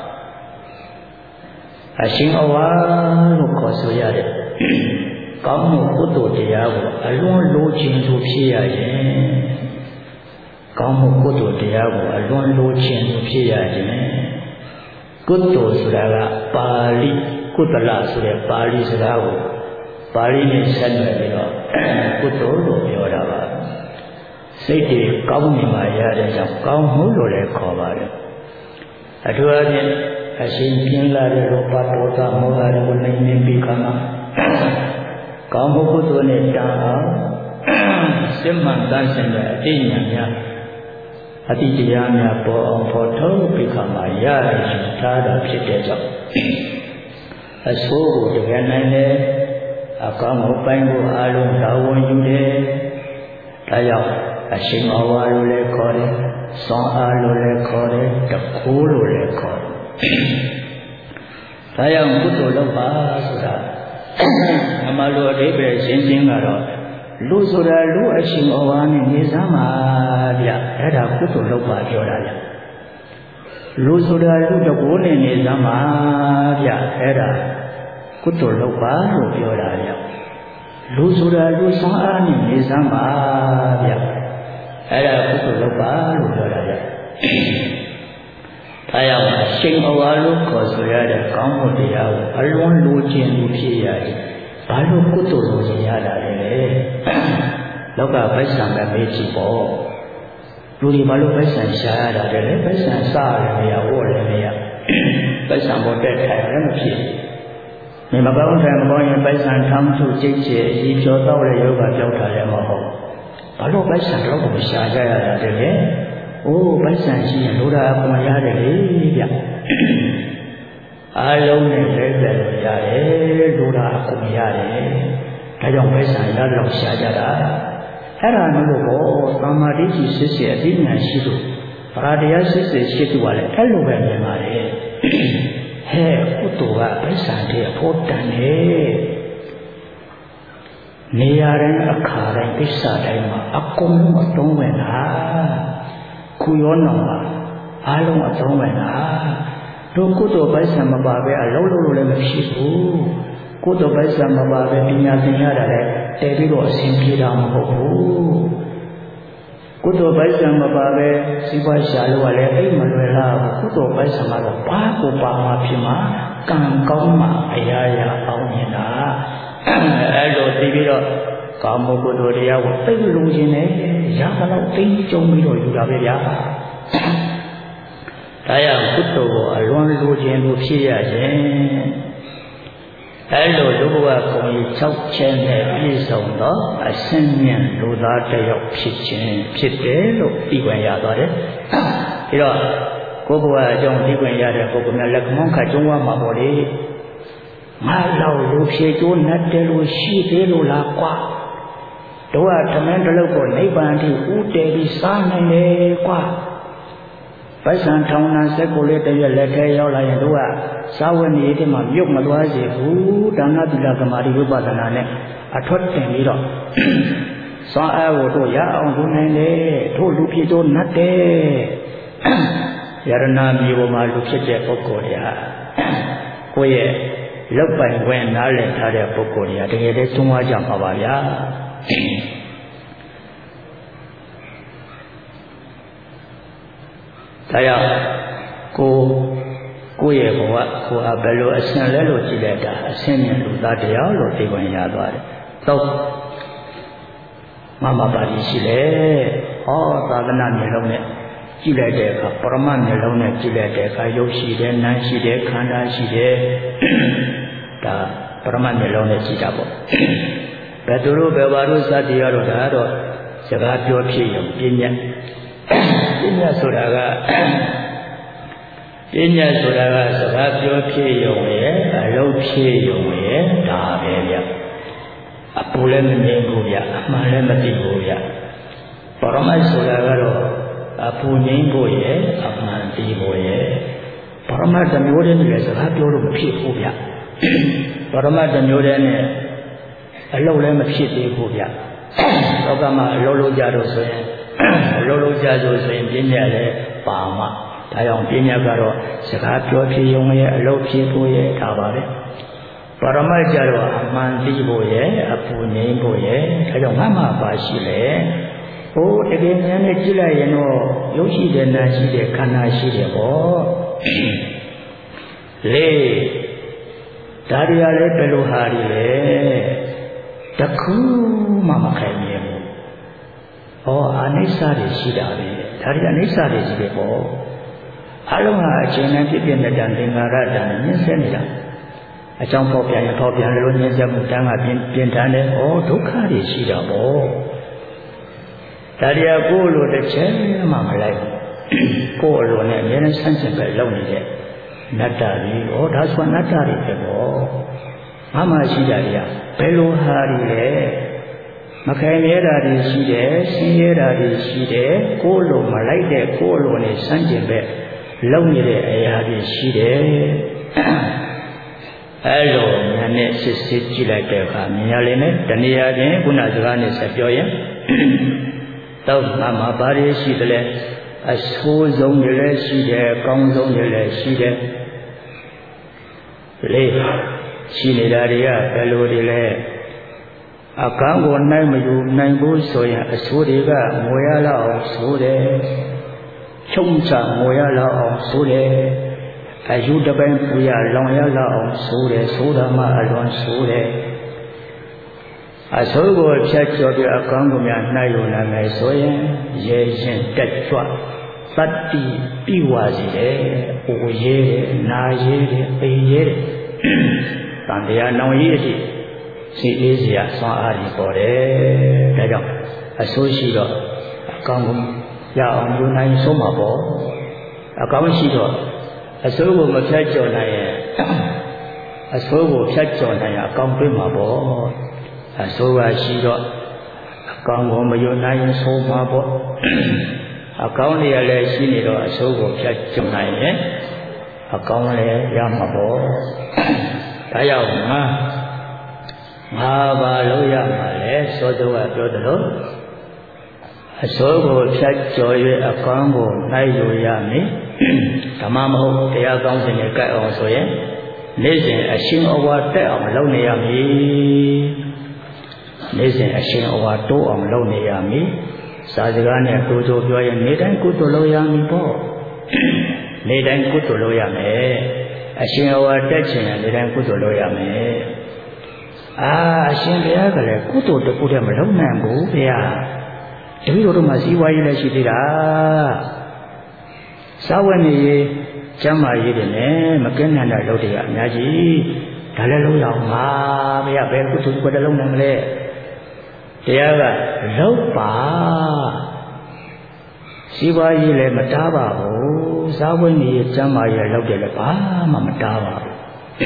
အရှင်အဝါလို့ခေါ်ဆိုရတဲ့ကောင်းမှုကုသိုလ်တရားကိုအလွန်လိုချင်သူဖြစ်ရခြင်းကောင်းမှုကုသိုလ်တရားကိုအလွန်လိုချင်သူဖြစ်ရခြင်းကုသိုလ်ဆိုတာကပါဠိကုသလဆိုတဲ့ပါဠိစကားကိုပါဠိနဲ့ဆက်နွယ်ပြီးတော့ကုသိုလ်လို့ပြောတာပါစိတ်တွေကောင်းနေမှရတဲ့ကြောင့်ကောင်းမှုလို့လည်းခေါ်ပါတယ်အထူးအဖြင့်အရှင်ပြင်းလာတဲ့လောဘဒေါသမောဟတွေကိုနိုင်နေပြီးခါမှာကောင်းမှုကုသိုလ်နဲ့တာအောင်စစ်မှန်တန်ဆင်းတဲ့အတိညာများအတိတရားများပေါ်အောင်ဖော်ထုတ်ပြီးခါမှာရရှိထားတာဖြစ်တဲ့ကြောင့်အဆိုးကိုတကယ်နိုင်တယ်အကောင်းကိုပိုင်းကိုအားလုံးသာဝန်ယူတယ်ဒါကြောင့်အရှင်အဝါလို့လည်းခေါ်တယ်သွန်အားလို့လည်းခေါ်တယ်တခိုးလို့လည်းခေါ်တယ်ဒါကြောင့်ကုသိုလ်လုပ်ပါဆိုတာအမှန်လို့အဓိပ္ပာယ်ရှင်းရှင်းကတော့လူဆိုတာလူအရှင်အဝါနဲ့နေစမ်းပါဗျအဲ့ဒါကုသိုလ်လုပ်ပါပြောတာဗျလူဆိုတာလူတကိုးနဲ့နေစမ်းပါဗျအဲ့ဒါကုသိုလ်လုပ်ပါလို့ပြောတာဗျလူဆိုတာလူဆောင်အားနဲ့နေစမ်းပါဗျအဲ့ဒါကုသိုလ်လုပ်ပါလို့ပြောတာဗျဒါကြောင့်အရှင်ဘဝလို့ခေါ်ဆိုရတဲ့ကောင်းမှုတရားကိုအလွန်လိုချင်မှုဖြစ်ရတယ်ဘာလို့ကုသိုလ်လိုချင်ရတာလဲလောကဗိစ္ဆာကမေးကြည့်ပေါ့လူတွေဘာလို့ဗိစ္ဆာရှာရတာလဲဗိစ္ဆာစားရတယ်မရဝတ်တယ်မရပိုက်ဆံပေါ်တက်ထိုင်လည်းမဖြစ်မြင်မကောင်းတယ်မကောင်းရင်ပိုက်ဆံထောင်းထုကြိတ်ချေအကြီးကျော်တော့တဲ့ယောဂကြောက်တာလည်းမဟုတ်ဘာလို့ပိုက်ဆံတော့ကိုရှာကြရတာတည်းလဲအိုးပိုက်ဆံရှိရင်လိုတာအကုန်ရတယ်လေဗျအားလုံးနဲ့လဲတယ်လို့ရတယ်လိုတာအကုန်ရတယ်ဒါကြောင့်ပိုက်ဆံရတော့ရှာကြတာအဲ့ဒါမျိုးကိုသမာဓိရှိစစ်စစ်အသိဉာဏ်ရှိလို့ဗราတရားစစ်စစ်ရှိသူကလည်းအဲ့လိုပဲမြင်ပါတယ်ဟဲ့ကုသိုလ်ကပိုက်ဆံတည်းအဖို့တန်တယ်နေရာတိုင်းအခါတိုင်းကိစ္စတိုင်းမှာအကုန်လုံးအသုံးဝင်တာခုရောနောင်ပါအားလုံးအသုံးဝင်တာတို့ကုသိုလ်ပိုက်ဆံမပါပဲအလုံးလုံးလို့လည်းမဖြစ်ဘူးကုသိုလ်ပိုက်ဆံမပါပဲပညာသင်ရတာလည်းတည်ပြီးတော့အဆင်ပြေတာမဟုတ်ဘူးကုသိုလ်ပိုက်ဆံမပါပဲစီးပွားရှာလို့ကလည်းအိမ်မလွယ်လားကုသိုလ်ပိုက်ဆံကတော့ဘာကိုပါမှဖြစ်မှာကံကောင်းမှအရာရာအောင်နေတာအဲ့လိုသိပြီးတော့ကာမကုသိုလ်တရားကိုသိလို့ခြင်းနဲ့ရပါတော့သိကြုံပြီးတော့ယူတာပဲဗျာဒါရကုသိုလ်ကိုအလွန်လိုခြင်းလို့ဖြစ်ရခြင်းအဲ့လိုလူဘဝကို6ချက်နဲ့ပြည့်စုံသောအစင်းမြင့်လူသားတစ်ယောက်ဖြစ်ခြင်းဖြစ်တယ်လို့သိခွင့်ရသွားတယ်ပြီးတော့ကိုယ်ဘဝအကြောင်းသိခွင့်ရတဲ့ပုဂ္ဂိုလ်များလက်မောင်းခတ်ကျုံးဝမှာပေါ့လေငါလောက်လူဖြေကျိုးနဲ့တယ်လို့ရှိသေးလို့လားကွာတို့ကသမင်းတလုတ်ကိုနိဗ္ဗာန်ထိဥတည်ပြီးစားနိုင်တယ်ကွာပိုက်ဆံထောင်နာစက်ကိုလေးတရက်လက်ထဲရောက်လာရင်တို့ကစာဝတ်နေရေးမှာမြုပ်မသွားစေဘူးဒါနသီလကမာတိဝိပဿနာနဲ့အထွတ်တင်ပြီးတော့စွမ်းအားကိုတို့ရအောင်လုပ်နိုင်တယ်တို့လူဖြစ်တို့နတ်တယ်ယရဏမြေပေါ်မှာလူဖြစ်တဲ့ပုဂ္ဂိုလ်တွေဟာကိုယ့်ရဲ့လောက်ပိုင်ခွင့်နားလည်ထားတဲ့ပုဂ္ဂိုလ်တွေကတကယ်တည်းသုံးဝါးကြမှာပါဗျာဒါကြောင့်ကိုယ့်ရဲ့ဘဝကိုယ်ဘယ်လိုအစဉ်လဲလို့ကြည့်လိုက်တာအစဉ်မြင်လူသားတရားလို့သိခွင့်ရသွားတယ်။တော့မမပါဠိရှိလေ။ဟောသာသနာမျိုးလုံးနဲ့ကြည့်လိုက်တဲ့အခါပရမတ်မျိုးလုံးနဲ့ကြည့်လိုက်တဲ့အခါရုပ်ရှိတယ်နာမ်ရှိတယ်ခန္ဓာရှိတယ်။ဒါပရမတ်မျိုးလုံးနဲ့ကြည့်တာပေါ့။ဘယ်သူတို့ဘယ်ပါတို့စသည်ရတော့ဒါတော့စကားပြောဖြစ်ရုံပြည့်ညက်ပညာဆိုတာကစကားပြောဖြစ်ရုံရဲ့အလုပ်ဖြစ်ရုံရဲ့ဒါပဲဗျအပူလည်းမမြင်ဘူးဗျအမှန်လည်းမသိဘူးဗျပရမတ်ဆိုတာကတော့အပူငြိမ်းဖို့ရဲ့အမှန်သိဖို့ရဲ့ပရမတ်တစ်မျိုးတည်းနဲ့စကားပြောလို့မဖြစ်ဘူးဗျပရမတ်တစ်မျိုးတည်းနဲ့အလုပ်လည်းမဖြစ်သေးဘူးဗျလောကမှာအလုပ်လုပ်ကြတော့ဆိုရင်အလုံးလုံးကြဆိုရင်ပညာလည်းပါမှဒါကြောင့်ပညာကတော့စကားပြောဖြစ်ရုံရဲ့အလုပ်ဖြစ်ဖို့ရဲ့ဒါပါပဲပရမတ်ကြတော့အမှန်သိဖို့ရဲ့အပူငြိမ်းဖို့ရဲ့ဒါကြောင့်ငါမှပါရှိလေဟိုတကယ်ဉာဏ်နဲ့ကြည့်လိုက်ရင်တော့ရုပ်ရှိတယ်နာရှိတယ်ခန္ဓာရှိတယ်ပေါ့လေဒါတွေကလည်းဘယ်လိုဟာတွေလဲတခုမှမခိုင်မြဲဘူးဟောအနိစ္စတွေရှိတာပဲဒါတွေအနိစ္စတွေရှိတယ်ပေါ့အလုံးဟာအချိန်နဲ့ဖြစ်ဖြစ်နေတဲ့သင်္ခါရတန်နဲ့မြင်ဆက်နေတာအကြောင်းပေါက်ပြန်ရပေါက်ပြန်လို့မြင်ဆက်မှုတန်းကပြင်ထန်တယ်ဟောဒုက္ခတွေရှိတာပေါ့ဒါတွေကကိုယ်လိုတစ်ချက်မှမလိုက်ကိုယ်အလိုနဲ့အမြဲတမ်းဆန့်ကျင်ပဲလုပ်နေတဲ့နတ္တတွေဟောဒါဆိုနတ္တတွေပဲပေါ့ငါမှရှိတာတွေကဘယ်လိုဟာတွေလဲမခိုင်မြဲတာတွေရှိတယ်ဆင်းရဲတာတွေရှိတယ်ကိုယ်လိုမလိုက်တဲ့ကိုယ်လိုနဲ့စမ်းကျင်ပဲလုံနေတဲ့အရာတွေရှိတယ်အဲလိုညာနဲ့စစ်စစ်ကြည့်လိုက်တဲ့အခါမြင်ရလေနဲ့တဏှာချင်းခုနစကားနဲ့ဆက်ပြောရင်တော့ငါမှာဘာတွေရှိသလဲအဆိုးဆုံးတွေလည်းရှိတယ်အကောင်းဆုံးတွေလည်းရှိတယ်လေရှိနေတာတွေကဘယ်လိုတွေလဲအကန့်ကိုနိုင်မယူနိုင်ဘူးဆိုရင်အဆိုးတွေကငိုရလောက်အောင်ဆိုတယ်ချုံချငိုရလောက်အောင်ဆိုတယ်အယူတပိုင်းပူရလောင်ရလောက်အောင်ဆိုတယ်ဆိုတာမှအလွန်ဆိုတယ်အဆိုးကိုဖြတ်ကျော်ပြီးအကန့်ကိုများနှိုက်ယူနိုင်မယ်ဆိုရင်ရဲရင်တက်ကြွတတ္တိပိဝါစီတယ်။အိုရဲတယ်၊နာရဲတယ်၊ပိန်ရဲတယ်။တန်တရားနောင်ကြီးအထိစိတ်အေးစရာဆွမ်းအားကြီးပေါ်တယ်။ဒါကြောင့်အဆိုးရှိတော့အကောင်းဆုံးရအောင်ယူနိုင်ဆုံးမှာပေါ့။အကောင်းရှိတော့အဆိုးကိုမဖြတ်ကျော်နိုင်ရင်အဆိုးကိုဖြတ်ကျော်နိုင်ရင်အကောင်းတွေ့မှာပေါ့။အဆိုးကရှိတော့အကောင်းကိုမယူနိုင်ရင်ဆုံးမှာပေါ့။အကောင်းတွေကလည်းရှိနေတော့အဆိုးကိုဖြတ်ကျော်နိုင်ရင်အကောင်းလည်းရမှာပေါ့။ဒါကြောင့်ငါဘာလို့ရမှာလဲစောစောကပြောသလိုအဆိုးကိုဖြတ်ကျော်၍အကောင်းကိုနိုင်လို့ရမည်ဓမ္မမဟုတ်တရားကောင်းစဉ်နဲ့ကြိုက်အောင်ဆိုရင်နေ့စဉ်အရှင်အဝါတက်အောင်လုပ်နေရမည်နေ့စဉ်အရှင်အဝါတိုးအောင်လုပ်နေရမည်စာစကားနဲ့တိုးတိုးပြောရင်နေ့တိုင်းကုသိုလ်လုပ်ရမည်ပေါ့နေ့တိုင်းကုသိုလ်လုပ်ရမယ်အရှင်အဝါတက်ခြင်းနေ့တိုင်းကုသိုလ်လုပ်ရမယ်အရှင်ဘုရားကလည်းကုသိုလ်တစ်ခုတည်းမလုပ်နိုင်ဘူးဗျာတပည့်တော်တို့မှာစီးပွားရေးလည်းရှိသေးတာစာဝတ်နေရေးကျမ်းမာရေးတွေနဲ့မကင်းနိုင်တဲ့လုပ်တွေကအများကြီးဒါလည်းလုံးအောင်ပါဗျာဘယ်ကုသိုလ်ကိုတည်းလုံးနိုင်မလဲတရားကလောက်ပါစီးပွားရေးလည်းမတားပါဘူးစာဝတ်နေရေးကျမ်းမာရေးလုပ်တယ်လည်းဘာမှမတားပါဘူး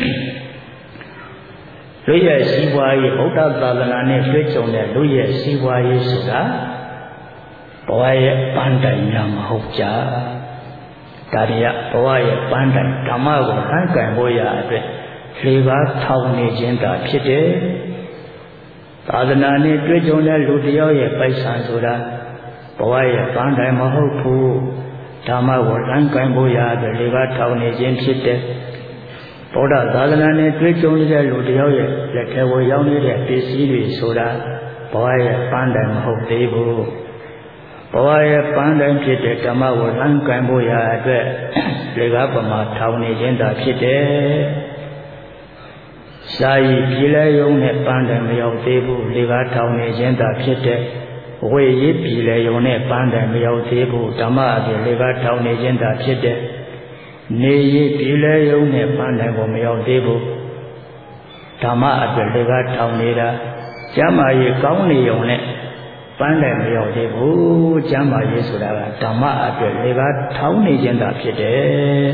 လူရဲ့စီးပွားရေးဗုဒ္ဓသာသနာနဲ့တွေ့ကြုံတဲ့လူရဲ့စီးပွားရေးဆိုတာဘဝရဲ့ပန်းတိုင်များမဟုတ်ကြဒါတွေကဘဝရဲ့ပန်းတိုင်ဓမ္မကိုဟန်ကန်ဖို့ရအတွက်လေပါထောင်နေခြင်းသာဖြစ်တယ်သာသနာနဲ့တွေ့ကြုံတဲ့လူတယောက်ရဲ့ပိုက်ဆံဆိုတာဘဝရဲ့ပန်းတိုင်မဟုတ်ဘူးဓမ္မကိုဟန်ကန်ဖို့ရအတွက်လေပါထောင်နေခြင်းဖြစ်တယ်ဗုဒ္ဓသာသနာနဲ့တွေ့ကြုံတဲ့လူတယောက်ရဲ့လက်ထဲကိုရောက်နေတဲ့ပစ္စည်းတွေဆိုတာဘဝရဲ့ပန်းတိုင်မဟုတ်သေးဘူးဘဝရဲ့ပန်းတိုင်ဖြစ်တဲ့ဓမ္မကိုလမ်းကင်ဖို့ရာအတွက်လေကားပမာထောင်နေခြင်းသာဖြစ်တယ်။စာရည်ပြည်လဲယုံနဲ့ပန်းတိုင်မရောက်သေးဘူးလေကားထောင်နေခြင်းသာဖြစ်တယ်။ဝေရည်ပြည်လဲယုံနဲ့ပန်းတိုင်မရောက်သေးဘူးဓမ္မအပြင်လေကားထောင်နေခြင်းသာဖြစ်တယ်။နေရည်ပြည်လဲယုံနဲ့ပန်းတိုင်ကိုမရောက်သေးဘူးဓမ္မအတွက်လေကားထောင်နေတာကျမ်းမာရေးကောင်းနေုံနဲ့ပန်းတိုင်မရောက်သေးဘူးကျမ်းမာရေးဆိုတာကဓမ္မအတွက်လေကားထောင်နေခြင်းသာဖြစ်တယ်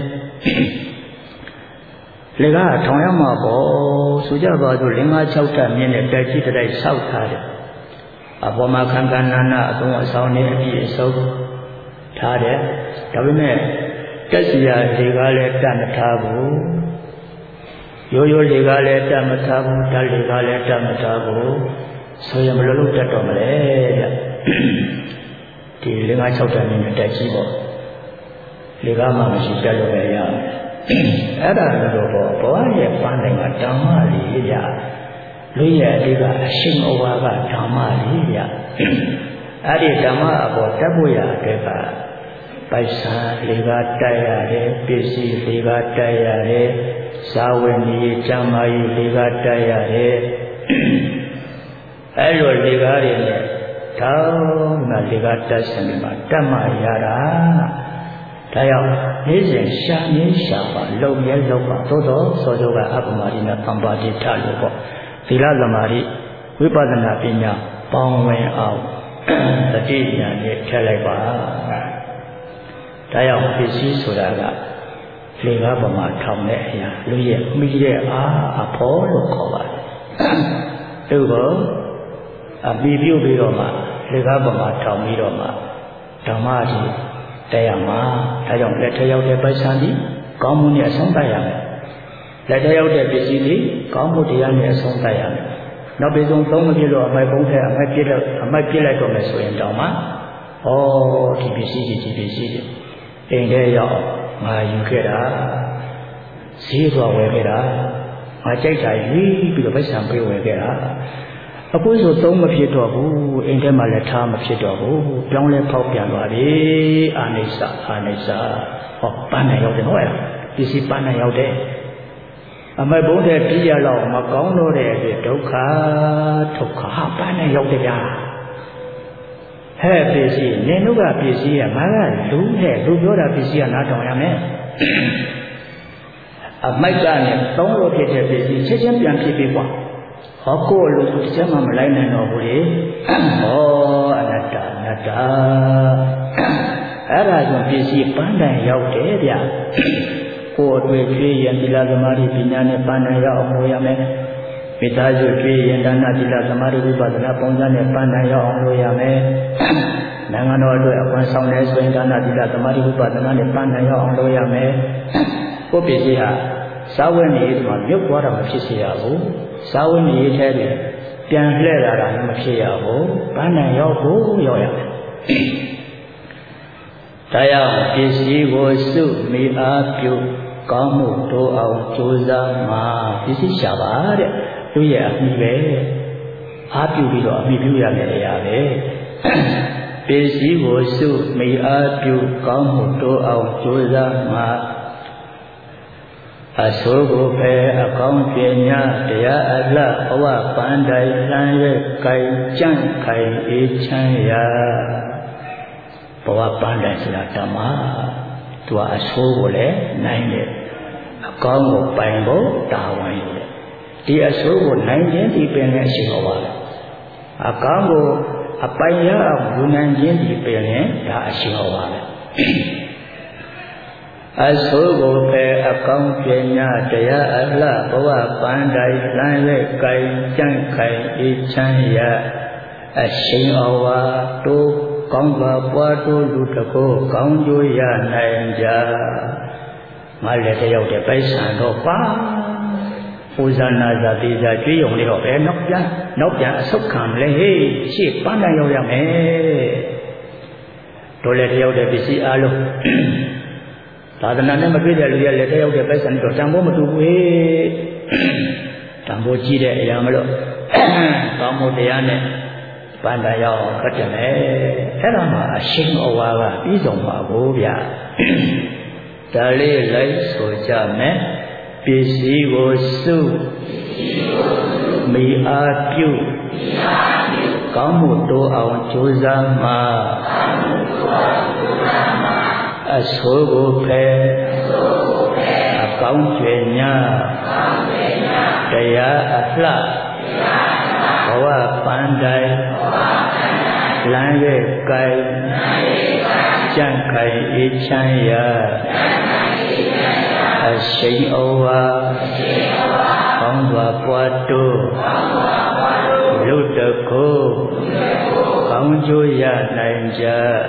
လေကားထောင်ရမှာပေါ့ဆိုကြပါစို့5 6ထပ်မြင့်တဲ့တိုက်ကြီးတိုက်ဆောက်ထားတယ်အပေါ်မှာခန္ဓာနာနာအသုံးအဆောင်နဲ့အပြည့်အစုံထားတယ်ဒါပေမဲ့တက်စီရလေကားလည်းတတ်မထားဘူးရိုးရိုးလေကားလည်းတတ်မထားဘူးဓာတ်လေကားလည်းတတ်မထားဘူးဆိုရင်ဘယ်လိုလုပ်တတ်တော့မလဲဗျဒီ5 6တန်းနဲ့တက်ရှိပေါ့လေကားမှမရှိတက်လို့ပဲရမယ်အဲ့ဒါလိုပေါ့ဘဝရဲ့ပန်းတိုင်းကဓမ္မလေးဗျလူရဲ့အတိကအရှင်ဩဝါကဓမ္မလေးဗျအဲ့ဒီဓမ္မအပေါ်တက်ဖို့ရတဲ့ကပိုက်ဆံလေကားတက်ရတယ်ပစ္စည်းလေကားတက်ရတယ်စာဝတ်နေရေးကျမ်းမာရေးလေကားတက်ရတယ်အဲ့လိုလေကားတွေနဲ့တောင်းတာလေကားတက်စင်မှာတက်မှရတာဒါကြောင့်နေ့စဉ်ရှာရင်းရှာပါလုံရဲလုံပါသို့တော့စောစောကအပ္ပမရိနဲ့ပံပါတိထလို့ပေါ့သီလသမာဓိဝိပဿနာပညာပေါင်းဝင်အောင်တတိဉာဏ်နဲ့ထည့်လိုက်ပါဒါကြောင့်ပစ္စည်းဆိုတာကလေကားပမာထောင်တဲ့အရာလူရဲ့မိတဲ့အဖို့လို့ခေါ်ပါတယ်သူကအပီပြုတ်ပြီးတော့မှလေကားပမာထောင်ပြီးတော့မှဓမ္မကြီးတရားမှာဒါကြောင့်လက်ထရောက်တဲ့ပိုက်ဆံကြီးကောင်းမှုနဲ့အဆုံးသတ်ရမယ်လက်ထရောက်တဲ့ပစ္စည်းကြီးကောင်းမှုတရားနဲ့အဆုံးသတ်ရမယ်နောက်ပြီးဆုံးသုံးမပြည့်လို့အမိုက်ပုံးထဲအမိုက်ပြည့်လိုက်တော့မယ်ဆိုရင်တောင်မှဒီပစ္စည်းကြီးအိမ်ထဲရောက်ငါယူခဲ့တာဈေးသွားဝယ်ခဲ့တာငါကြိုက်တာယူပြီးတော့ပိုက်ဆံပေးဝယ်ခဲ့တာအခုဆိုသုံးမဖြစ်တော့ဘူးအိမ်ထဲမှာလည်းထားမဖြစ်တော့ဘူးပြောင်းလဲဖောက်ပြန်သွားပြီအာနိစ္စပန်းနဲ့ရောက်တယ်ဟုတ်ရဲ့ပစ္စည်းပန်းနဲ့ရောက်တယ်အမိုက်ဘုံတဲ့ပြည့်ရတော့မကောင်းတော့တဲ့အတွက်ဒုက္ခပန်းနဲ့ရောက်တယ်ဗျာဟဲ့ပစ္စည်းနင်တို့ကပစ္စည်းကငါကလူနဲ့လူပြောတာပစ္စည်းကနားထောင်ရမယ်အမိုက်ကနေသုံးလို့ဖြစ်တဲ့ပစ္စည်းချက်ချင်းပြန်ဖြစ်ပြီကွာဟောကိုလူတစ်ချက်မှမလိုက်နိုင်တော့ဘူးလေဟောအနတ္တအဲ့ဒါကြောင့်ပစ္စည်းပန်းတိုင်ရောက်တယ်ဗျကိုယ်အတွေ့ကျွေးရင်သီလသမာဓိပညာနဲ့ပန်းတိုင်ရောက်အောင်လုပ်ရမယ်မိသားစုကျွေးရင်ဒါနသီလသမာဓိဝိပဿနာပုံစံနဲ့ပန်းတိုင်ရောက်အောင်လုပ်ရမယ်နိုင်ငံတော်အတွက်အခွင့်ဆောင်တဲ့ဆိုရင်ဒါနသီလသမာဓိဝိပဿနာနဲ့ပန်းတိုင်ရောက်အောင်လုပ်ရမယ်ကိုယ်ပစ္စည်းဟာစာဝတ်နေရေးမှာမြုပ်သွားတာမဖြစ်စေရဘူးစာဝတ်နေရေးထဲတွင်ပြန်လှည့်လာတာလည်းမဖြစ်ရဘူးပန်းတိုင်ရောက်ဖို့ရောက်ရမယ်တရားပစ္စည်းကိုစုမိအားပြုကောင်းမှုတိုးအောင်ကြိုးစားမှာပစ္စည်းရှာပါတဲ့သူရဲ့အမိပဲအားပြုပြီးတော့အမိပြုရမယ်တရားပဲပစ္စည်းကိုစုမိအားပြုကောင်းမှုတိုးအောင်ကြိုးစားမှာအဆိုးကိုပဲအကောင်းပညာတရားအလှဘဝပန်းတိုင်လှမ်းရဲ့ကိုင်ကြန့်ခိုင်အေးချမ်းရာဘဝပန်းတိုင်ဆိုတာဓမ္မသူကအဆိုးကိုလည်းနိုင်တယ်အကောင်းကိုပိုင်ဖို့တာဝန်ယူတယ်ဒီအဆိုးကိုနိုင်ခြင်းဒီပင်နဲ့ရှိတော်ပါလားအကောင်းကိုအပိုင်ရအောင်ယူနိုင်ခြင်းဒီပင်နဲ့ဒါအရှိတော်ပါလားအဆိုးကိုပဲအကောင်းပညာတရားအလှဘဝပန်းတိုင်လှမ်းရဲ့ကိုင်ကြန့်ခိုင်အေးချမ်းရာအရှိန်အဝါတိုးကောင်းပါပွားတိုးလူတကိုးကောင်းကျိုးရနိုင်ကြငါလည်းတယောက်တည်းပိုက်ဆံတော့ပါပူဇာနာဇာတိဇာကြွေးရုံလေးတော့ပဲနောက်ပြန်အဆုတ်ခံလဲဟေးရှေ့ပန်းတိုင်ရောက်ရမယ်တို့လည်းတယောက်တည်းပစ္စည်းအားလုံးသာသနာနဲ့မတွေ့တဲ့လူတွေလည်းတယောက်တည်းပိုက်ဆံတော့တန်ဖိုးမတူဘူးဟေးတန်ဖိုးကြီးတဲ့အရာမလို့ကောင်းမှုတရားနဲ့ပန်းတိုင်ရောက်ခတ်တယ်အဲ့ဒါမှအရှင်ဩဝါကပြီးဆုံးပါဘူးဗျာဒါလေးလိုက်ဆိုကြမယ်ပစ္စည်းကိုစုမိအားပြုကောင်းမှုတိုးအောင်ကြိုးစားမှာအဆိုးကိုဖယ်အကောင်းကျွေညာတရားအလှဘဝပန်းတိုင်လမ်းရဲ့ကိုင်ကြန့်ခိုင်အေးချမ်းရာအရှိန်ဩဝါကောင်းစွာပွားတိုးလူတကိုးကောင်းကျိုးရနိုင်ကြ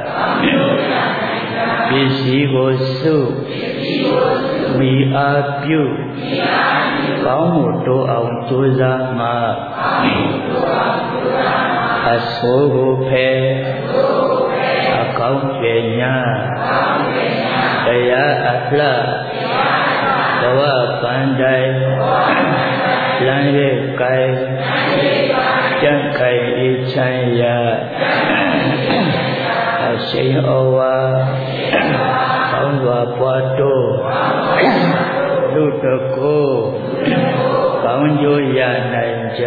ပစ္စည်းကိုစုမိအားပြုကောင်းမှုတိုးအောင်ကြိုးစားမှာအဆိုးကိုဖယ်အကောင်းပညာတရားအလှဘဝပန်းတိုင်လမ်းရဲ့ကိုင်ကြန့်ခိုင်အေးချမ်းရာအရှိန်ဩဝါကောင်းစွာပွားတိုးလူတကိုးကောင်းကျိုးရနိုင်ကြ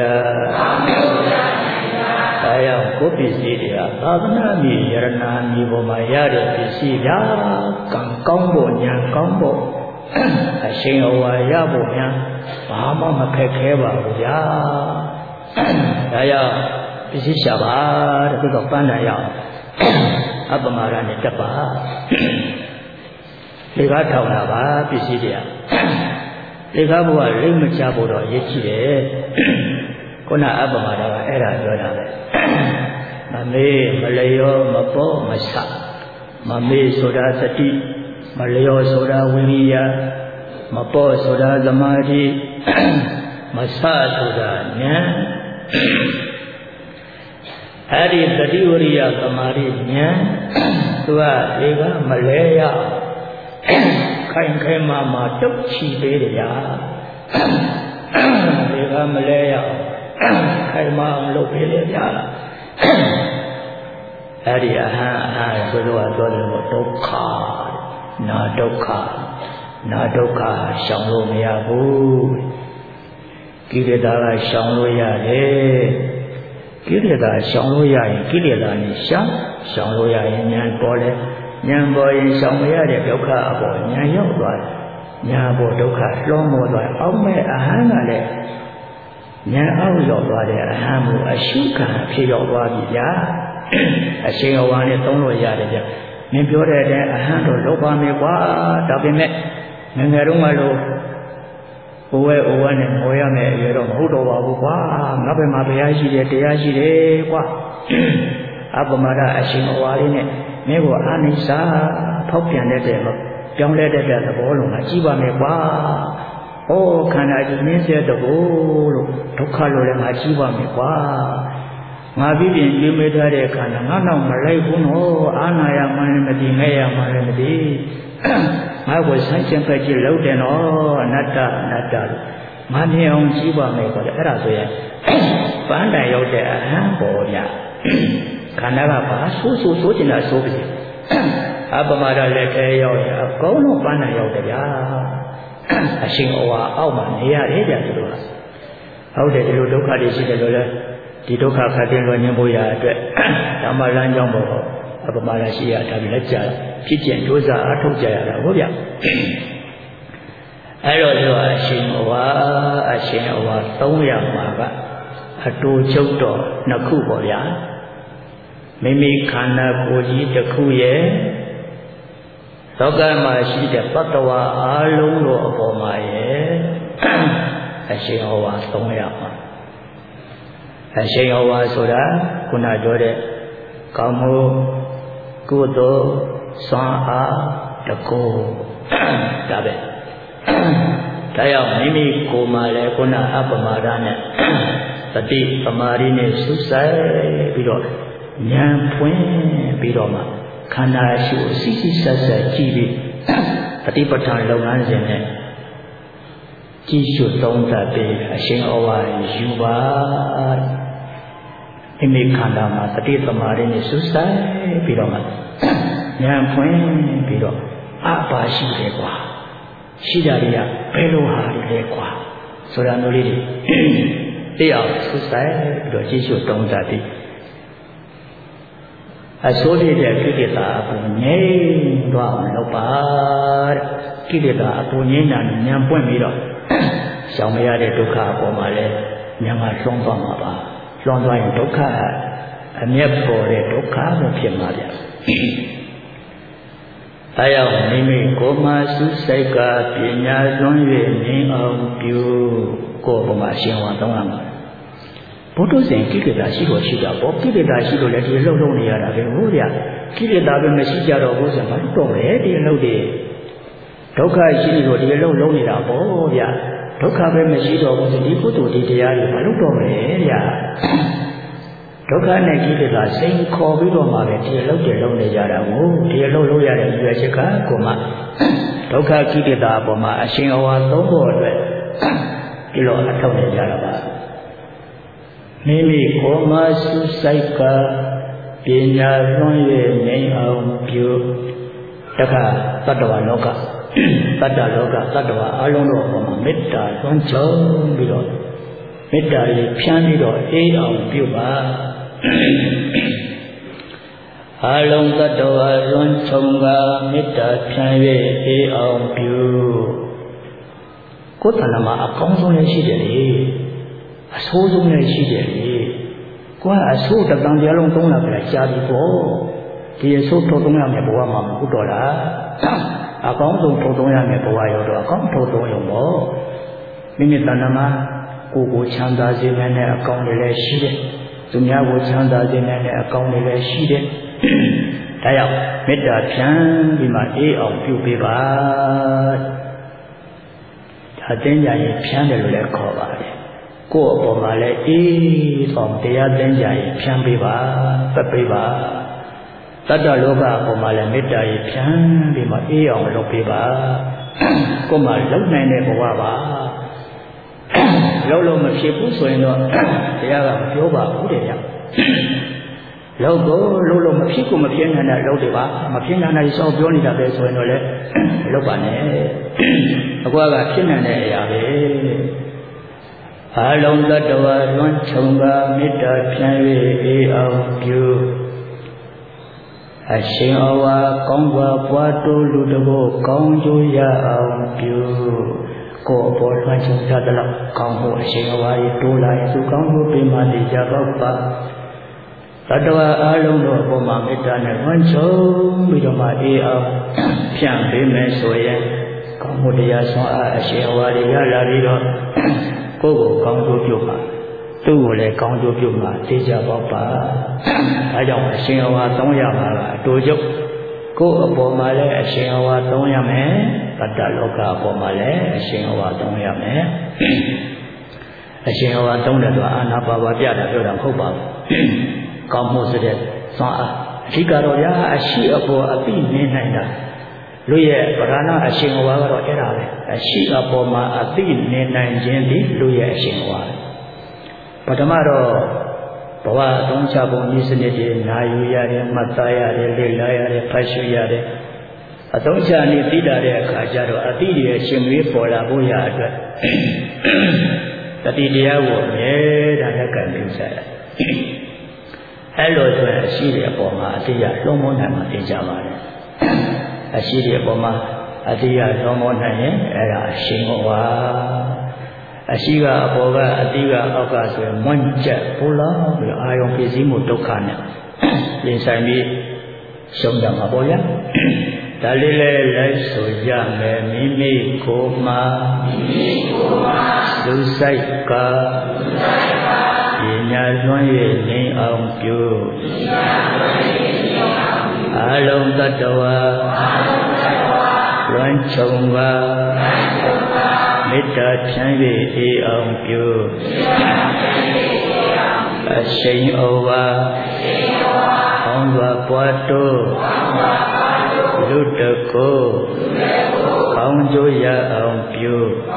ဒါကြောင့်ကိုယ်ပစ္စည်းတွေကသာသနာ့မြေယရနာမြေပေါ်မှာရတဲ့ပစ္စည်းရာကံကောင်းဖို့ညာကောင်းဖို့အရှင်ဩဝါရဖို့ညာဘာမှမခက်ခဲပါဘူးဗျာဒါကြောင့်ပစ္စည်းရှာပါတဲ့သူကပန်းတိုင်ရအောင်အပမာဒနဲ့တက်ပါဒီကားထောင်တာပါပစ္စည်းတွေကဒီကားဘုရားလိမ့်မချဖို့တော့ရည်ရှိတယ်ခုနအပမာဒကအဲ့ဒါပြောတာပဲမမေးမလျောမပေါ်မဆမမေးဆိုတာသတိမလျောဆိုတာဝိရိယမပေါ်ဆိုတာသမာဓိမဆဆိုတာဉာဏ်အဲ့ဒီသတိဝရိယသမာဓိဉာဏ်သူကဒီကမလဲရခိုင်ခိုင်မာမာတုတ်ချီပေးတယ်ဗျာဒီကမလဲရခိုင်မာအောင်လုပ်ပေးတယ်ဗျာအဲ့ဒီအဟံဆိုတော့ပြောတယ်ဒုက္ခနာဒုက္ခရှောင်လို့မရဘူးကိလေသာကရှောင်လို့ရတယ်ကိလေသာရှောင်လို့ရရင်ကိလေသာနဲ့ရှောင်လို့ရရင်ဉာဏ်ပေါ်လေဉာဏ်ပေါ်ရင်ရှောင်မရတဲ့ဒုက္ခအပေါ်ဉာဏ်ရောက်သွားတယ်ဉာဏ်ပေါ်ဒုက္ခလွှမ်းမိုးသွားအောက်မဲ့အဟံကလည်းဉာဏ်အောက်ရောက်သွားတဲ့အဟံကိုအရှုခံဖြစ်ရောက်သွားပြီဗျာအရှင်အဝါနဲ့သုံးလို့ရတယ်ဗျမင်းပြောတဲ့အတိုင်းအဟံတော့လောက်ပါမယ်ကွာဒါပေမဲ့ငယ်ငယ်တုန်းကလို့ဘဝနဲ့ငိုရမယ်အရွယ်တော့မဟုတ်တော့ပါဘူးကွာငါဘယ်မှာတရားရှိတယ်တရားရှိတယ်ကွာအပမဒအရှင်အဝါလေးနဲ့မင်းကိုအာနိစ္စဖောက်ပြန်တဲ့ပြောင်းလဲတဲ့သဘောလုံးကကြည့်ပါမယ်ကွာဩခန္ဓာကြီးမြင့်စေတကူလို့ဒုက္ခလို့လည်းငါကြည့်ပါမယ်ကွာငါပြီးပြင်ကျွေးမေးထားတဲ့ခန္ဓာငါတော့မလိုက်ဘူးနော်အာနာယမှလည်းမသိငဲ့ရမှလည်းမသိငါကိုဆန်းကျင်ဖက်ကြည့်လို့တယ်နော်အနတ္တလို့ငါမြင်အောင်ကြည့်ပါမယ်ကွာအဲ့ဒါဆိုရင်ပန်းတိုင်ရောက်တဲ့အဟံပေါ်ရခန္ဓာကဘာဆိုးကျင်တာဆိုးပြီအပမဒလည်းထဲရောက်ရအကုန်လုံးပန်းတိုင်ရောက်တယ်ဗျာအရှင်အဝါအောက်မှာနေရတယ်ကြသူတို့ဟုတ်တယ်ဒီလိုဒုက္ခတွေရှိတယ်လို့လဲဒီဒုက္ခခတ်တင်လွယ်ညှင်းဖို့ရအတွက်ဓမ္မလမ်းကြောင်းပေါ်အပမဒရှိရတာပြီးလက်ကြဖြစ်ကျင်ဒုစရအထုတ်ကြရတာဟုတ်ဗျအဲ့တော့သူအရှင်အဝါ300မှာကအတူချုပ်တော့နှစ်ခုပေါ့ဗျာမိမိခန္ဓာကိုယ်ကြီးတစ်ခုရဲ့လောကမှာရှိတဲ့တတ္တဝါအလုံးတို့အပေါ်မှာရဲ့အရှင်ဟောဝါ300ပါအရှင်ဟောဝါဆိုတာခုနပြောတဲ့ကောင်းမှုကုသိုလ်စွမ်းအားတကူဒါပဲဒါကြောင့်မိမိကိုယ်မှာလည်းခုနအပမဒနဲ့တတိပမာရီနဲ့ဆုဆိုင်ပြီးတော့ဉာဏ်ဖွင့်ပြီးတော့မှခန္ဓာရှိကိုစိစိဆက်ဆက်ကြည့်ပြီးတတိပဋ္ဌာန်လုပ်ငန်းစဉ်နဲ့ကြည့်ရှုသုံးသပ်ပြီးအရှင်ဩဝါဒယူပါမိမိခန္ဓာမှာတတိပမာရီနဲ့ဆုဆိုင်ပြီးတော့မှဉာဏ်ဖွင့်ပြီးတော့အပါရှိတယ်ကွာရှိတာတွေကဘယ်လိုဟာတွေလဲကွာဆိုတာမျိုးလေးတွေသိအောင်ဆုဆိုင်ပြီးတော့ကြည့်ရှုသုံးသပ်ပြီးအစိုးရတဲ့ကိလေသာအပူငြိမ်းသွားအောင်လုပ်ပါတဲ့ကိလေသာအပူငြိမ်းတာနဲ့ဉာဏ်ပွင့်ပြီးတော့ရှောင်မရတဲ့ဒုက္ခအပေါ်မှာလည်းဉာဏ်ကလွှမ်းသွားမှာပါလွှမ်းသွားရင်ဒုက္ခအမျက်ပေါ်တဲ့ဒုက္ခလို့ဖြစ်မှာဗျအဲရောက်မိမိကိုယ်မှာစုစိတ်ကပညာလွန်၍မြင်အောင်ပြုကိုယ်ပေါ်မှာရှင်းအောင်သုံးရမှာဘုဒ္ဓဇင်ကိလေသာရှိတော့ရှိတာပေါ့ကိလေသာရှိလို့လည်းဒီလှုပ်နေရတာပဲဟုတ်ဗျာကိလေသာပဲမရှိကြတော့ဘူးဆိုမှတော့ပဲဒီလှုပ်တွေဒုက္ခရှိလို့ဒီလှုပ်လုံးနေတာပေါ့ဗျာဒုက္ခပဲမရှိတော့ဘူးဆိုဒီကုသိုလ်ဒီတရားတွေမလုပ်တော့ပဲဗျာဒုက္ခနဲ့ကိလေသာစိန်ခေါ်ပြီးတော့မှပဲဒီလှုပ်တွေလုံးနေကြတာကိုဒီလှုပ်ရတဲ့ရွယ်ချက်ကကိုမှဒုက္ခကိလေသာအပေါ်မှာအရှင်အဝါသုံးဖို့အတွက်ဒီလိုအထောက်နေကြတာပါမိမိကိုယ်မှာစုစိုက်ကပညာလွန်၍ငြိမ်းအောင်ပြုတခါတတ္တဝါလောကတတ္တဝါအလုံးတို့ပေါ်မှာမေတ္တာလွန်ချုံပြီးတော့မေတ္တာလေးဖြန်းပြီးတော့အေးအောင်ပြုပါအလုံးတတ္တဝါလွန်ချုံကမေတ္တာဖြန်း၍အေးအောင်ပြုကိုယ်တဏ္ဍမှာအကောင်းဆုံးလည်းရှိတယ်လေအဆိုးဆုံးလည်းရှိတယ်လေကိုယ်ကအဆိုးတန်တရားလုံးသုံးလာကြကြာပြီပေါ့ဒီအဆိုးထုတ်သုံးရမယ်ဘဝမှာမဟုတ်တော့လားအကောင်းဆုံးထုတ်သုံးရမယ်ဘဝရောက်တော့အကောင်းထုတ်သုံးရုံပေါ့မိမိတဏ္ဍမှာကိုချမ်းသာစေမယ့်နဲ့အကောင်းတွေလည်းရှိတယ်သူများကိုချမ်းသာစေမယ့်နဲ့အကောင်းတွေလည်းရှိတယ်ဒါကြောင့်မေတ္တာဖြန်းပြီးမှအေးအောင်ပြုပေးပါဒါသင်္ကြန်ဖြန်းတယ်လို့လည်းခေါ်ပါတယ်ကိုယ့်အပေါ်မှာလည်းအေးဆောင်တရားသင်ကြရင်ဖြန်းပေးပါပတ်ပေးပါတတ္တလောကအပေါ်မှာလည်းမေတ္တာရင်ဖြန်းပြီးမှအေးအောင်လုပ်ပေးပါကိုယ်မှာလုံနိုင်တဲ့ဘဝပါလုံလို့မဖြစ်ဘူးဆိုရင်တော့တရားကမပြောပါဘူးတဲ့ဗျလုံကိုလုံလို့မဖြစ်ကိုမဖြစ်နိုင်တဲ့လုံတွေပါမဖြစ်နိုင်တဲ့စောပြောနေတာပဲဆိုရင်တော့လည်းလုံပါနဲ့အကွာကဖြစ်နိုင်တဲ့အရာပဲအာလုံးတတဝါလွန်ခြုံပါမေတ္တာဖြန့်၍အေးအောင်ပြုအရှင်ဩဝါကောင်းစွာပွားတိုးလူတကိုကောင်းကျိုးရအောင်ပြုကိုယ်ပေါ်လွှမ်းခြုံကြသလောက်ကောင်းဖို့အရှင်ဩဝါ၏တိုးလာရင်သူကောင်းဖို့ပြမတိကြတော့ပါတတဝါအားလုံးတို့အပေါ်မှာမေတ္တာနဲ့လွှမ်းခြုံပြီးတော့မှအေးအောင်ဖြန့်ပေးမယ်ဆိုရင်ကောင်းမှုတရားဆောင်အားအရှင်ဩဝါရလာပြီးတော့ကိုယ်ကိုကောင်းကျိုးပြုမှာသူ့ကိုလည်းကောင်းကျိုးပြုမှာသိကြပါပါဒါကြောင့်အရှင်ဩဝါသုံးရမှာကအတူချုပ်ကိုယ်အပေါ်မှာလည်းအရှင်ဩဝါသုံးရမယ်တတ္တလောကအပေါ်မှာလည်းအရှင်ဩဝါသုံးရမယ်အရှင်ဩဝါသုံးတယ်ဆိုတာအာနာပါပါပြတာပြောတာမဟုတ်ပါဘူးကောင်းမှုစတဲ့သွန်အားအဓိကတော့ဗျာအရှိအပေါ်အသိနေနိုင်တာလူရဲ့ပဓာနာအရှင်ဩဝါကတော့အဲ့ဒါပဲအရှိအပေါ်မှာအသိနေနိုင်ခြင်းဒီလူရဲ့အရှင်ဩဝါပထမတော့ဘဝအသုံးချပုံဤစနစ်တွေနာယူရတယ်မှတ်သားရတယ်လေ့လာရတယ်ဖတ်ရှုရတယ်အသုံးချနေသိတာတဲ့အခါကျတော့အသိရဲ့ရှင်မေးပေါ်လာဖို့ရအတွက်တတိတရားကိုအမြဲတမ်းလက်ကင်နေကြတယ်အဲ့လိုဆိုရင်အရှိတဲ့အပေါ်မှာအတိအကျလုံးမနိုင်မှသိကြပါတယ်အရှိတဲ့အပေါ်မှာအတိအကျလုံးမနိုင်ရင်အဲ့ဒါအရှင်ဩဝါအရှိကအပေါ်ကအတိကအောက်ကဆိုရင်မွန့်ကျက်ပူလောင်ပြီးအာယုံဖြစ်စည်းမှုဒုက္ခနဲ့ပြင်ဆိုင်ပြီးရှုံးကြမှာပေါ့ဗျာဒါလေးလည်းလိုက်ဆိုကြမယ်မိမိကိုယ်မှာသူဆိုင်ကပညာလွှမ်း၍နေအောင်ပြုအလုံးတတဝါလွမ်းခြုံပါမေတ္တာဖြန့်၍အေးအောင်ပြုအရှင်ဩဝါကောင်းစွာပွားတိုးလူတကိုကောင်းကျိုးရအောင်ပြု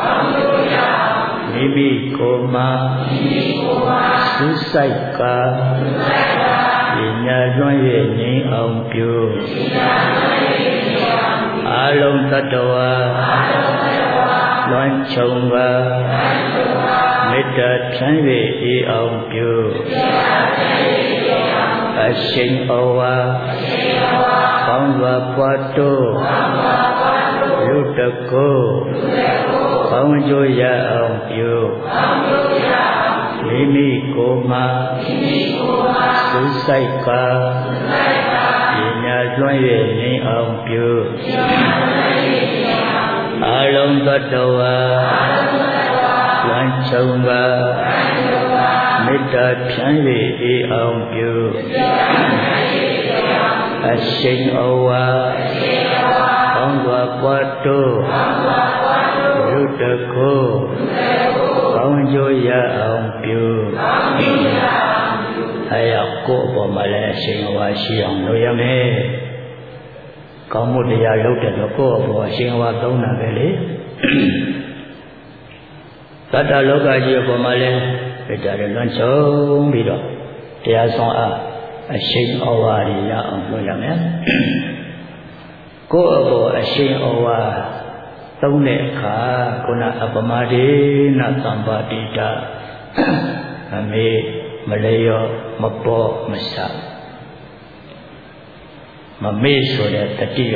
မိမိကိုယ်မှာသူဆိုင်ကပညာလွှမ်း၍ငြိမ်းအောင်ပြုအလုံးတတဝါလွမ်းခြုံပါမေတ္တာဖြန့်၍အေးအောင်ပြုအရှင်ဩဝါကောင်းစွာပွားတိုးလူတကိုကောင်းကျိုးရအောင်ပြုမိမိကိုယ်မှာသူဆိုင်ကပညာလွှမ်း၍ငြိမ်းအောင်ပြုအလုံးတတဝါလွမ်းခြုံပါမေတ္တာဖြန့်၍အေးအောင်ပြုအရှင်ဩဝါကောင်းစွာပွားတိုးလူတကိုကောင်းကျိုးရအောင်ပြုအဲရောက်ကိုယ်အပေါ်မှာလည်းအရှင်ဩဝါရှိအောင်လုပ်ရမယ်ကောင်းမှုတရားလုပ်တဲ့တော့ကိုယ့်အပေါ်အရှင်ဩဝါသုံးတာပဲလေတတ္တလောကကြီးအပေါ်မှာလည်းမေတ္တာနဲ့လွန်ခြုံပြီးတော့တရားဆောင်အားအရှင်ဩဝါရရအောင်လုပ်ရမယ်ကိုယ့်အပေါ်အရှင်ဩဝါသုံးတဲ့အခါခုနအပမဒေနသံပါတိတာအမေမလဲရောမပေါ်မဆမမေ့ဆိုတဲ့တတိယ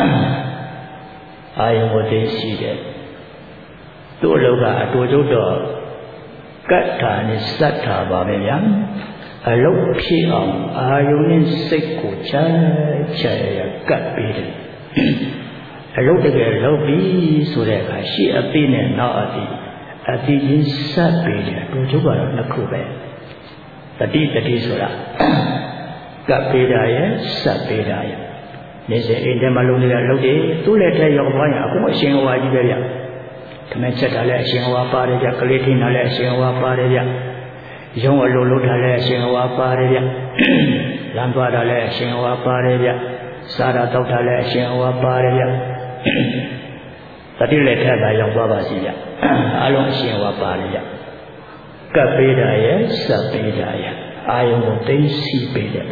အာယဝတိရှိတယ်သူ့အလုပ်ကအတူတူတော့ကတ္ထာနဲ့စတ္ထာပါပဲဗျာအလုပ်ဖြစ်အောင်အာယုန်နဲ့စိတ်ကိုချရကပ်ပေးတယ်အလုပ်တကယ်လုပ်ပြီးဆိုတဲ့အခါရှေ့အသိနဲ့နောက်အသိချင်းစပ်ပေးတယ်အတူတူကတော့နှစ်ခုပဲတတိဆိုတာကပ်ပေးတာရဲ့စပ်ပေးတာရဲ့နေစေအိမ်ထဲမှာလုံးနေတာလုပ်တယ်သူ့လက်ထက်ရောက်သွားရင်အခုအရှင်ဩဝါကြီးပဲဗျထမင်းချက်တာလည်းအရှင်ဩဝါပါတယ်ဗျကလေးထင်းတာလည်းအရှင်ဩဝါပါတယ်ဗျရုံးအလိုလုပ်တာလည်းအရှင်ဩဝါပါတယ်ဗျလမ်းသွားတာလည်းအရှင်ဩဝါပါတယ်ဗျစားတာတောက်တာလည်းအရှင်ဩဝါပါတယ်ဗျတတိလက်ထက်ကရောက်သွားပါစီဗျအလုံးအရှင်ဩဝါပါတယ်ဗျကပ်ပေးတာရဲ့စပ်ပေးတာရဲ့အာယုံကိုသိသိပေးတယ်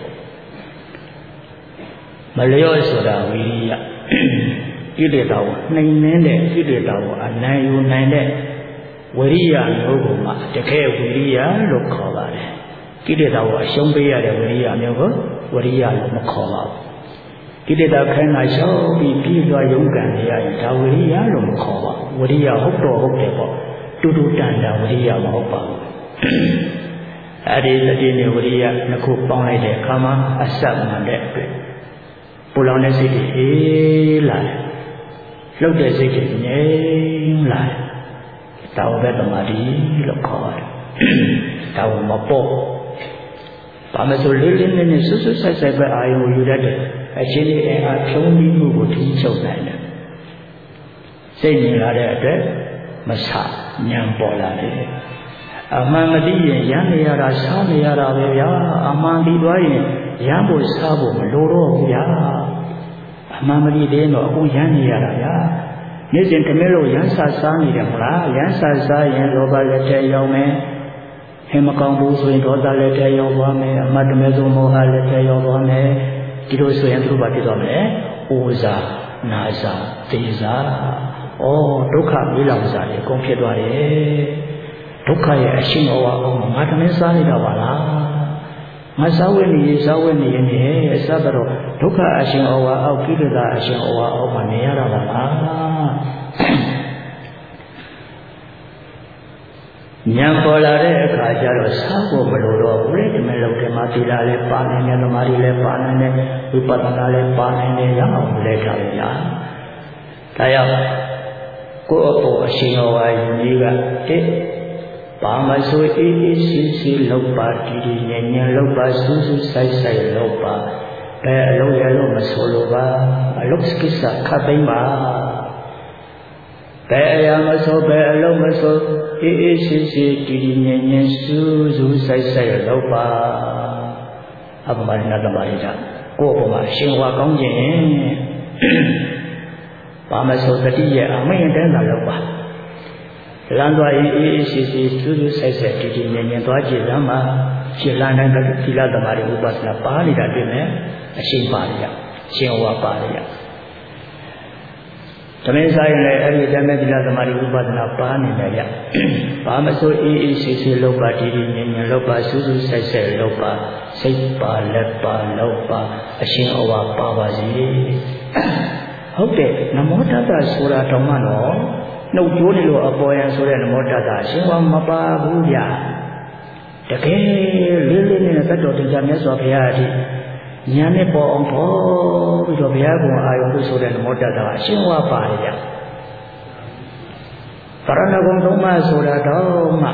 မလျော့ဆိုတာဝိရိယကိလေသာကိုနှိမ်နှင်းတဲ့ကိလေသာကိုအနိုင်ယူနိုင်တဲ့ဝရိယမျိုးကိုမှတကယ်ဝိရိယလို့ခေါ်ပါတယ်ကိလေသာကိုအရှုံးပေးရတဲ့ဝိရိယမျိုးကိုဝရိယလို့မခေါ်ပါဘူးကိလေသာခိုင်းတာရှောင်ပြီးပြီးသွားရုန်းကန်နေရရင်ဒါဝိရိယလို့မခေါ်ပါဘူးဝရိယဟုတ်တော့ဟုတ်တယ်ပေါ့တူတူတန်တာဝိရိယမဟုတ်ပါဘူးအဲ့ဒီတတိနဲ့ဝိရိယနှစ်ခုပေါင်းလိုက်တဲ့အခါမှာအစမှန်တဲ့အတွက်ပူလောင်တဲ့စိတ်တွေအေးလာတယ်လှုပ်တဲ့စိတ်တွေငြိမ်လာတယ်ဒါဝပဲတမာတိလို့ခေါ်ပါတယ်ဒါဝမပေါ့ဘာမဆိုလေးလေးနဲ့ဆွဆွဆက်ဆက်ပဲအာယုံယူတတ်တယ်အချင်းလေးအအားဖြုံးပြီးမှုကိုထိချုပ်နိုင်တယ်စိတ်မြင်လာတဲ့အတွက်မဆဉာဏ်ပေါ်လာတယ်အမှန်မသိရင်ရမ်းနေရတာစားနေရတာပဲဗျာအမှန်သိသွားရင်ရမ်းဖို့စားဖို့မလိုတော့ဘူးဗျာအမှန်မသိသေးတော့အခုရမ်းနေရတာဗျာနေ့စဉ်တမင်းလို့ရမ်းစားနေတယ်မလားရမ်းစားရင်လောဘလက်ထဲရောက်မယ်ဟင်မကောင်းဘူးဆိုရင်ဒေါသလက်ထဲရောက်သွားမယ်အမှတ်တမဲ့ဆုံးမောဟလက်ထဲရောက်သွားမယ်ဒီလိုဆိုရင်သူတို့ဘာဖြစ်သွားမလဲအိုဇာနာဇာသေဇာဩဒုက္ခမေးလောင်စားတယ်အကုန်ဖြစ်သွားတယ်ဒုက္ခရဲ့အရှင်ဩဝါအောင်ငါတမင်းစားနေတာပါလားငါစားဝဲနေရင်အစတော့ဒုက္ခအရှင်ဩဝါအောက်ကိလေသာအရှင်ဩဝါအောက်မှာနေရတာပါလားဉာဏ်ပေါ်လာတဲ့အခါကျတော့စားဖို့မလိုတော့ဘူးလေဒီမဲ့လုံးထဲမှာသီလလည်းပါနိုင်တယ်သမာဓိလည်းပါနိုင်တယ်ဝိပဿနာလည်းပါနိုင်တယ်ရအောင်လဲထားရအောင်ဒါကြောင့်ကိုယ့်အပေါ်အရှင်ဩဝါယူကြီးကဘာမဆိုအေးအေးဆေးဆေးလောက်ပါဒီဒီညံ့ညံ့လောက်ပါစူးစူးဆိုင်ဆိုင်လောက်ပါဘယ်အလုံးရလို့မဆိုလိုပါအလုတ်ကိစ္စခတ်သိမ်းပါဘယ်အရာမဆိုဘယ်အလုံးမဆိုအေးအေးဆေးဆေးဒီဒီညံ့ညံ့စူးစူးဆိုင်ဆိုင်လောက်ပါအပမရဏတမရိတာကိုယ့်ဘုံမှာရှင်ဝါကောင်းခြင်းဘာမဆိုတတိယအမိန့်တန်းတာလောက်ပါလမ်းသွားရင်အေးအေးဆေးဆေးစူးစူးဆိုင်ဆိုင်ဒီဒီညံ့ညံ့သွားကြည့်လမ်းမှာရှင်းလန်းတဲ့သီလသမာဓိဥပဒနာပါနေတာတွေ့မယ်အရှင်ပါရရှင်ဝါပါရသမင်းစားရင်လည်းအဲ့ဒီတည်းမဲ့သီလသမာဓိဥပဒနာပါနေတယ်ဗျဘာမဆိုအေးအေးဆေးဆေးလုပ်ပါဒီဒီညံ့ညံ့လုပ်ပါစူးစူးဆိုင်ဆိုင်လုပ်ပါစိတ်ပါလက်ပါလုပ်ပါအရှင်ဩဝါပါပါစေဟုတ်တယ်နမောတတ္တဆိုတာတောင်မှတော့နှုတ်ကြိုးနေလို့အပေါ်ယံဆိုတဲ့နမောတတ္တအရှင်ဝါမပါဘူးဗျတကယ်လေးလေးနဲ့တတ်တော်တရားမြတ်စွာဘုရားအထိဉာဏ်နဲ့ပေါ်အောင်ပေါ်ပြီးတော့ဘုရားကုံအာယုံလို့ဆိုတဲ့နမောတတ္တအရှင်ဝါပါတယ်ဗျပရဏဂုံသုံးပါးဆိုတာတော့မှ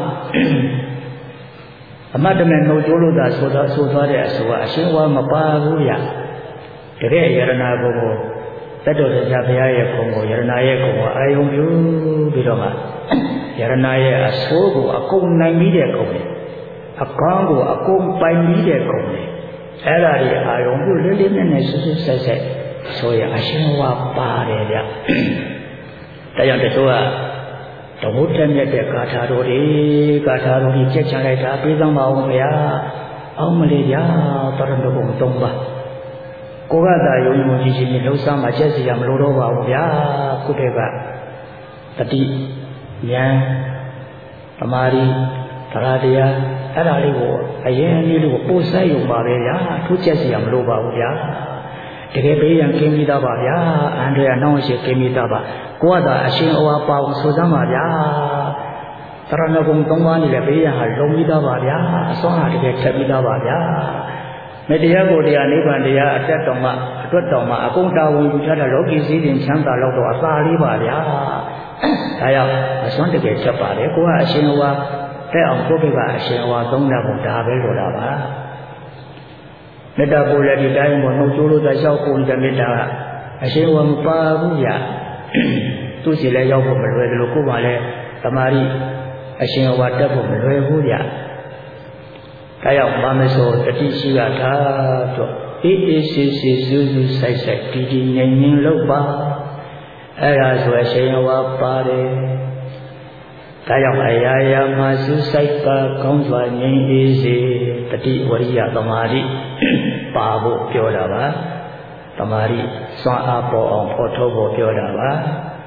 အမတ်တမဲ့နှုတ်ကြိုးလို့သာဆိုသွားတဲ့အဆိုကအရှင်ဝါမပါဘူးဗျတကယ်ယရဏဂုံကိုတတ်တော်တရားဘုရားရဲ့ခုံကိုယရဏရဲ့ခုံကိုအာယုံပြုပြီးတော့မှယရဏရဲ့အဆိုးကိုအကုန်နိုင်ပြီးတဲ့ခုံလေအကောင်းကိုအကုန်ပိုင်ပြီးတဲ့ခုံလေအဲ့ဒါဒီအာယုံပြုလေးလေးနဲ့နဲ့ဆွဆွဆက်ဆက်ဆိုရအရှင်ဝါပါတယ်ဗျဒါကြောင့်တချို့ကတဝုတ်မြတ်တဲ့ဂါထာတော်တွေကြက်ချလိုက်တာပြေးသမ်းပါအောင်ဗျာအောင်မလေးဗျာပရမဂုံသုံးပါကိုကသာယုံကြည်မှုကြီးချင်းလှုပ်ရှားမှချက်စီရမလို့တော့ပါဘူးဗျာခုတည်းကတတိဉာဏ်သမာဓိတရားတရားအဲ့ဒါလေးကိုအရင်လေးလို့ပို့ဆိုင်ရုံပါပဲဗျာထိုးချက်စီရမလို့ပါဘူးဗျာတကယ်ပေးရန်ကင်းပြီးသားပါဗျာအန္တရာယ်နှောင့်ယှက်ကင်းပြီးသားပါကိုကသာအရှင်ဩဝါပါအောင်ဆိုစမ်းပါဗျာတရဏဂုံသုံးပါးနေလည်းပေးရန်ဟာလုံပြီးသားပါဗျာအစွမ်းဟာတကယ်ထက်ပြီးသားပါဗျာမေတ္တရားကိုတရားနိဗ္ဗာန်တရားအတက်တော်မှာအတွက်တော်မှာအကုန်တာဝန်ယူထားတဲ့လောကီစည်းစိမ်ချမ်းသာတော့အသာလေးပါဗျာဒါကြောင့်အစွမ်းတကယ်ချက်ပါတယ်ကိုကအရှင်ဩဝါတဲ့အောင်ကိုယ့်ဘက်ကအရှင်ဩဝါသုံးတဲ့ဘုံဒါပဲလို့လားပါမေတ္တာပို့လည်းဒီတိုင်းပေါ်နှုတ်ကြိုးလို့သာလျှောက်ပုံတဲ့မေတ္တာကအရှင်ဩဝါမပါဘူးဗျာသူစီလည်းရောက်ဖို့မလွယ်တယ်လို့ကိုယ်ကလည်းသမာဓိအရှင်ဩဝါတက်ဖို့မလွယ်ဘူးဗျာဒါကြောင့်ဘာမဆိုတတိရှိရတာတော့အေးအေးဆေးဆေးစူးစူးဆိုင်ဆိုင်ဒီဒီငြိမ်ငြိမ်လုပ်ပါအဲ့ဒါဆိုအရှင်ဝါပါတယ်ဒါကြောင့်အရာရာမှာစူးစိုက်ပါကောင်းစွာငြိမ်အေးစေတတိဝရိယသမာဓိပါဖို့ပြောတာပါသမာဓိစွမ်းအားပေါ်အောင်ဖော်ထုတ်ဖို့ပြောတာပါ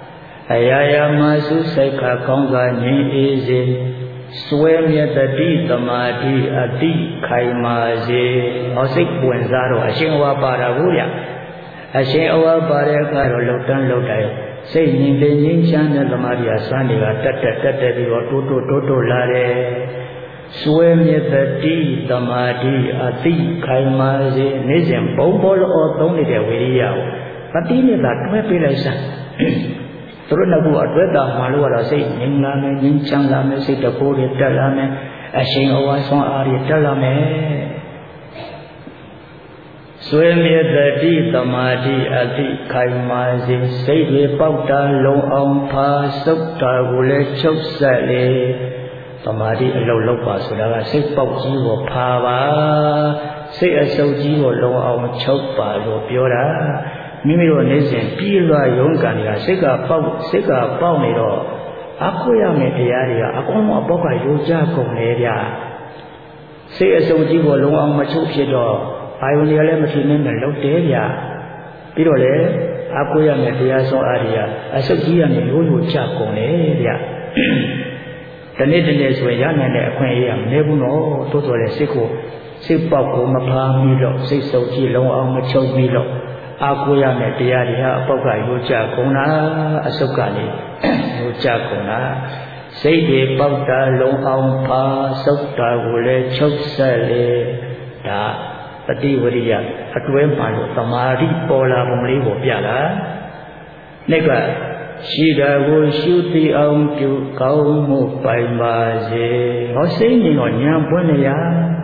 Ayaya masu saika kongga nyi eze Swemya tadi tamadi adi kaimaze Osik buwan zaro asing awa para gurya Asing awa para karo lautan lautai Say nyingde nyingchan na tamadi asani ga tata biwa toto lare Swemya tadi tamadi adi kaimaze Nizem bombol o tongni de wiriya Pati ni da tuwe pilai sa Turun aku adweta malu ada say nyingla me nyingchang la me say tapuri tala me asing awa song ari tala me Swemya tadi tamadi adi kaimazi say de pauta long ong pa sukta gule chok sale Tamadi alau pa sudah say pau ji wo pa ba say asau ji wo long ong chok pa lo piora Mimi ro nezen pilwa yongkan ya sega pau ni ro aku ya meတရားတွေကအကုန်လုံးအပေါက်ကရိုးကြကုန်လေဗျစိတ်အစုံကြီးကိုလုံးအောင်မချုပ်ဖြစ်တော့အာယုန်တွေကလည်းမထီနဲ့နဲ့လုံးတယ်ဗျပြီးတော့လေအခုရမယ်တရားဆောင်အားတွေကအစုပ်ကြီးရမယ်ရိုးရိုးကြကုန်လေဗျတနေ့ဆိုရင်ရနိုင်တဲ့အခွင့်အရေးကမနေဘူးနော်တိုးတော်လေစိတ်ပေါက်ကိုမဖားမိတော့စိတ်စုံကြီးလုံးအောင်မချုပ်မိတော့Aku yang media dia apakah yuja kuna asuka ni yuja kuna Sede pauta long ang pa sukta gule chok sale Da tadi wariya atwe malu tamari pola bumli wo pya la Neka Shida wo shuti ang kyu kau mu pai ma je Ho sei ni ngo nyam pun ya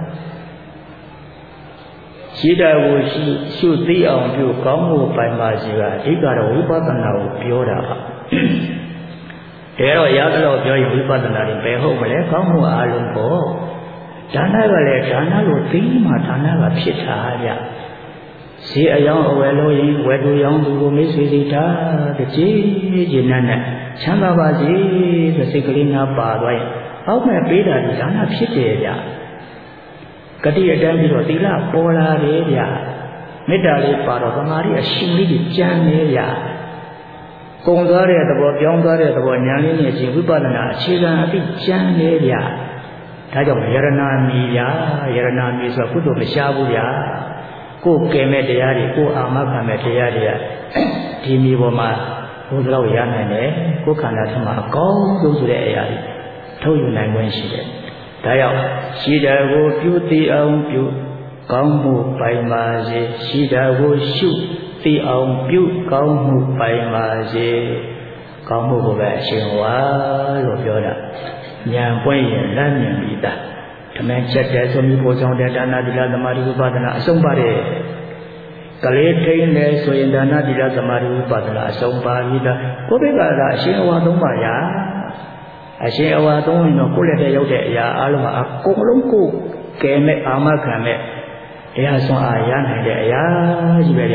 Shida wo shuti ang kyu kau mu pai ma je ga Ika ro vipassana wo pyo da ba Dero ya lo pyo yi vipassana ri pe ho ma le kau mu a long ko Dana ga le dana lo ti ma dana ga phit tha ya Si ayang awe lo yin we du yang du ko me sui si ta de ji ji nan nan chamba ba ji so siat kali na pa twa yin auk me pe da di dana phit de ya Kati adan pi ro thila paw la de ya Metta li pa ro Thamari a shin li ji chan ne ya Kong twa de thabo pyaung twa de thabo nyan li ne jin vipassana ache kan a thi chan ne ya Da jaung yarana mi ya yarana mi so kudo ma sha bu ya Ko ke meတရားတွေကိုအာမခံမဲ့တရားတွေကဒီမျိုးပေါ်မှာဘုရားတော်ရနိုင်တယ်ကိုခန္ဓာထဲမှာအကောင်းဆုံးဆိုတဲ့အရာတွေထုတ်ယူနိုင်ခွင့်ရှိတယ်ဒါကြောင့်ရှိတာကိုပြုသိအောင်ပြုကောင်းမှုပိုင်ပါစေရှိတာကိုရှုသိအောင်ပြုကောင်းမှုပိုင်ပါစေကောင်းမှုကိုပဲအရှင်ဝါလို့ပြောတာဉာဏ်ပွင့်ရင်လမ်းမြင်ပြီးသားTeman cerdas suami bojong dan dana dila Thamari Vipassana asong pare. Kali train le soyin dana dila Thamari Vipassana asong pare da. Ko be ka da ashin awa thong pa ya. Ashin awa thong yin ko le de yauk de aya along ma akong long ko ke me ama khan meတရားစွမ်းအားရနိုင်တဲ့အရာကြီးပဲဗျ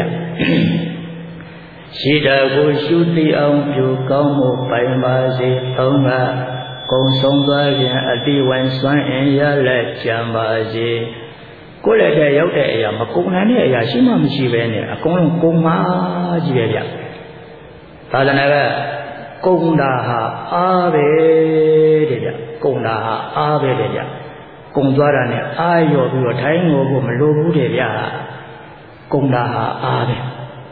ရှိတာကိုရှုသိအောင်ပြုကောင်းမှုပိုင်ပါစေသုံးပါကုံဆုံးသွားခြင်းအတိဝိုင်းစွမ်းအင်ရလက်ကြံပါစေကိုယ်လည်းတဲ့ရောက်တဲ့အရာမကုန်နိုင်တဲ့အရာရှိမှမရှိပဲနဲ့အကုန်လုံးကုန်ပါကြီးပဲဗျသာသနာကကုန်တာဟာအားပဲတဲ့ဗျကုန်တာဟာအားပဲတဲ့ဗျကုန်သွားတာနဲ့အားရောပြီးတော့ထိုင်းကိုမလိုဘူးတဲ့ဗျကုန်တာဟာအားပဲ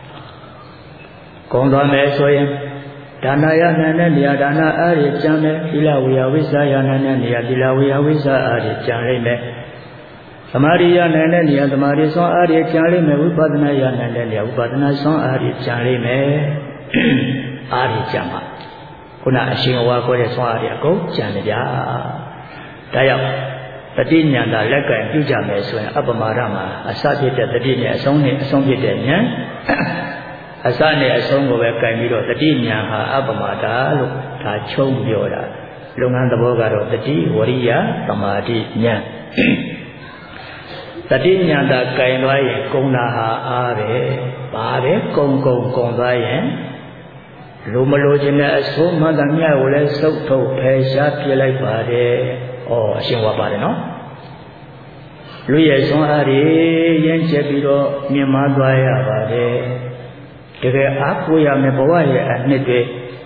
ကုန်သွားမယ်ဆိုရင်ဒါနယနာနဲ့နေရာဒါနအားရကြံမယ်သီလဝေယဝိဇ္ဇာယနာနဲ့နေရာသီလဝေယဝိဇ္ဇာအားရကြံလိမ့်မယ်သမာဓိယနာနဲ့နေရာသမာဓိစွမ်းအားရကြံလိမ့်မယ်ဝိပဿနာယနာနဲ့နေရာဝိပဿနာစွမ်းအားရကြံလိမ့်မယ်အားရကြံပါခုနအရှင်ဝါခေါ်တဲ့စွမ်းအားရအကုန်ကြံတယ်ဗျာဒါကြောင့်တတိညာတာလက်ကင်ပြုကြမယ်ဆိုရင်အပမာဒမှာအစဖြစ်တဲ့တတိနဲ့အဆုံးနဲ့အဆုံးဖြစ်တဲ့ဉာဏ်အစနဲ့အဆုံးကိုပဲကင်ပြီးတော့တတိညာဟာအပမာဒလို့ဒါချုံပြောတာလုပ်ငန်းသဘောကတော့တတိဝရိယသမာဓိဉာဏ်တတိညာတာကင်သွားရင်ကုံတာဟာအားပဲဘာပဲကုံသွားရင်လူမလိုချင်တဲ့အဆိုးမှန်သမျှကိုလည်းစုပ်ထုတ်ဖယ်ရှားပြလိုက်ပါတယ်။ဩအရှင်ဝါပါတယ်နော်။လူရဲ့စွမ်းအားတွေရင့်ကျက်ပြီးတော့မြင့်မားသွားရပါတယ်။တကယ်အားကိုးရမယ်ဘဝရဲ့အနှစ်တွေ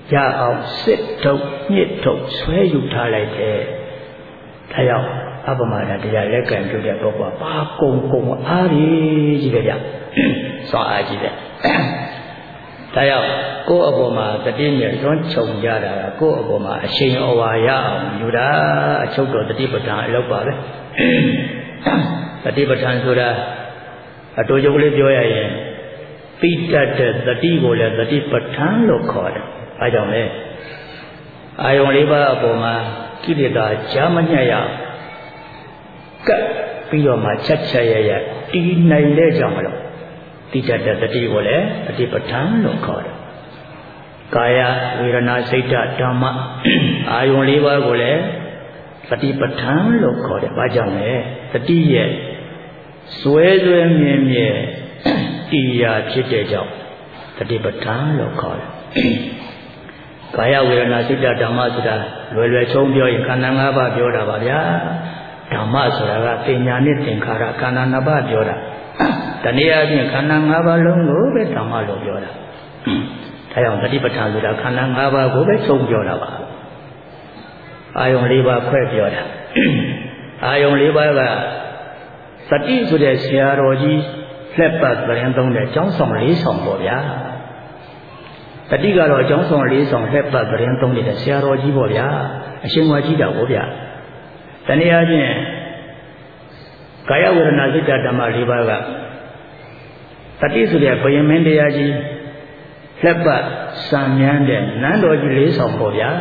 ရအောင်စစ်ထုတ်ညှစ်ထုတ်ဆွဲယူထားလိုက်တယ်ဒါကြောင့်အပမဒတရားလက်ကံပြုတဲ့ပုဂ္ဂိုလ်ပါကုံအားကြီးပဲဗျစွာအားကြီးတယ်ဒါကြောင့်ကိုယ့်အပေါ်မှာတတိနဲ့လွန်ခြုံကြတာကိုယ့်အပေါ်မှာအရှိန်အဝါရအောင်ယူတာအချုပ်တော်တတိပဋ္ဌာန်အလုပ်ပါပဲတတိပဋ္ဌာန်ဆိုတာအတူတူလေးပြောရရင်ပိတတ်တဲ့တတိကိုလည်းတတိပဋ္ဌာန်လို့ခေါ်တယ်။အဲကြောင့်လေအာယုံလေးပါးအပေါ်မှာကိလေသာကြားမညက်ရကပ်ပြီးတော့မှချက်ရတီးနိုင်တဲ့ကြောင့်မလို့ပိတတ်တဲ့တတိကိုလည်းတတိပဋ္ဌာန်လို့ခေါ်တယ်။ကာယဝေဒနာစိတ်ဓမ္မအာယုံလေးပါးကိုလည်းတတိပဋ္ဌာန်လို့ခေါ်တယ်။ဘာကြောင့်လဲတတိရဲ့စွဲမြင်တရားဖြစ်တဲ့ကြောင့်တတိပဋ္ဌာန်လို့ခေါ်တယ်။ကာယဝေဒနာစိတ်ဓမ္မဆိုတာလွယ်ချုံပြောရင်ခန္ဓာ၅ပါးပြောတာပါဗျာ။ဓမ္မဆိုတာကပညာနဲ့သင်္ခါရခန္ဓာ၅ပါးပြောတာ။တနည်းအားဖြင့်ခန္ဓာ၅ပါးလုံးကိုပဲဓမ္မလို့ပြောတာ။ဒါကြောင့်တတိပဋ္ဌာန်ဆိုတာခန္ဓာ၅ပါးကိုပဲချုံပြောတာပါ။အာယုံ၄ပါးခွဲပြောတာ။အာယုံ၄ပါးကတတိဆိုတဲ့ဆရာတော်ကြီးလက်ပတ်သတင်းသုံးတဲ့ကျောင်းဆောင်၄ဆောင်ပေါ့ဗျာတတိကတော့ကျောင်းဆောင်၄ဆောင်လက်ပတ်သတင်းသုံးနေတဲ့ဆရာတော်ကြီးပေါ့ဗျာအရှင်ဝါကြီးတာပေါ့ဗျာတနည်းအားဖြင့်ကာယဝေဒနာစိတ်ဓမ္မ၄ပါးကတတိဆိုတဲ့ဘယမင်းတရားကြီးလက်ပတ်စံမြန်းတဲ့နန်းတော်ကြီး၄ဆောင်ပေါ့ဗျာ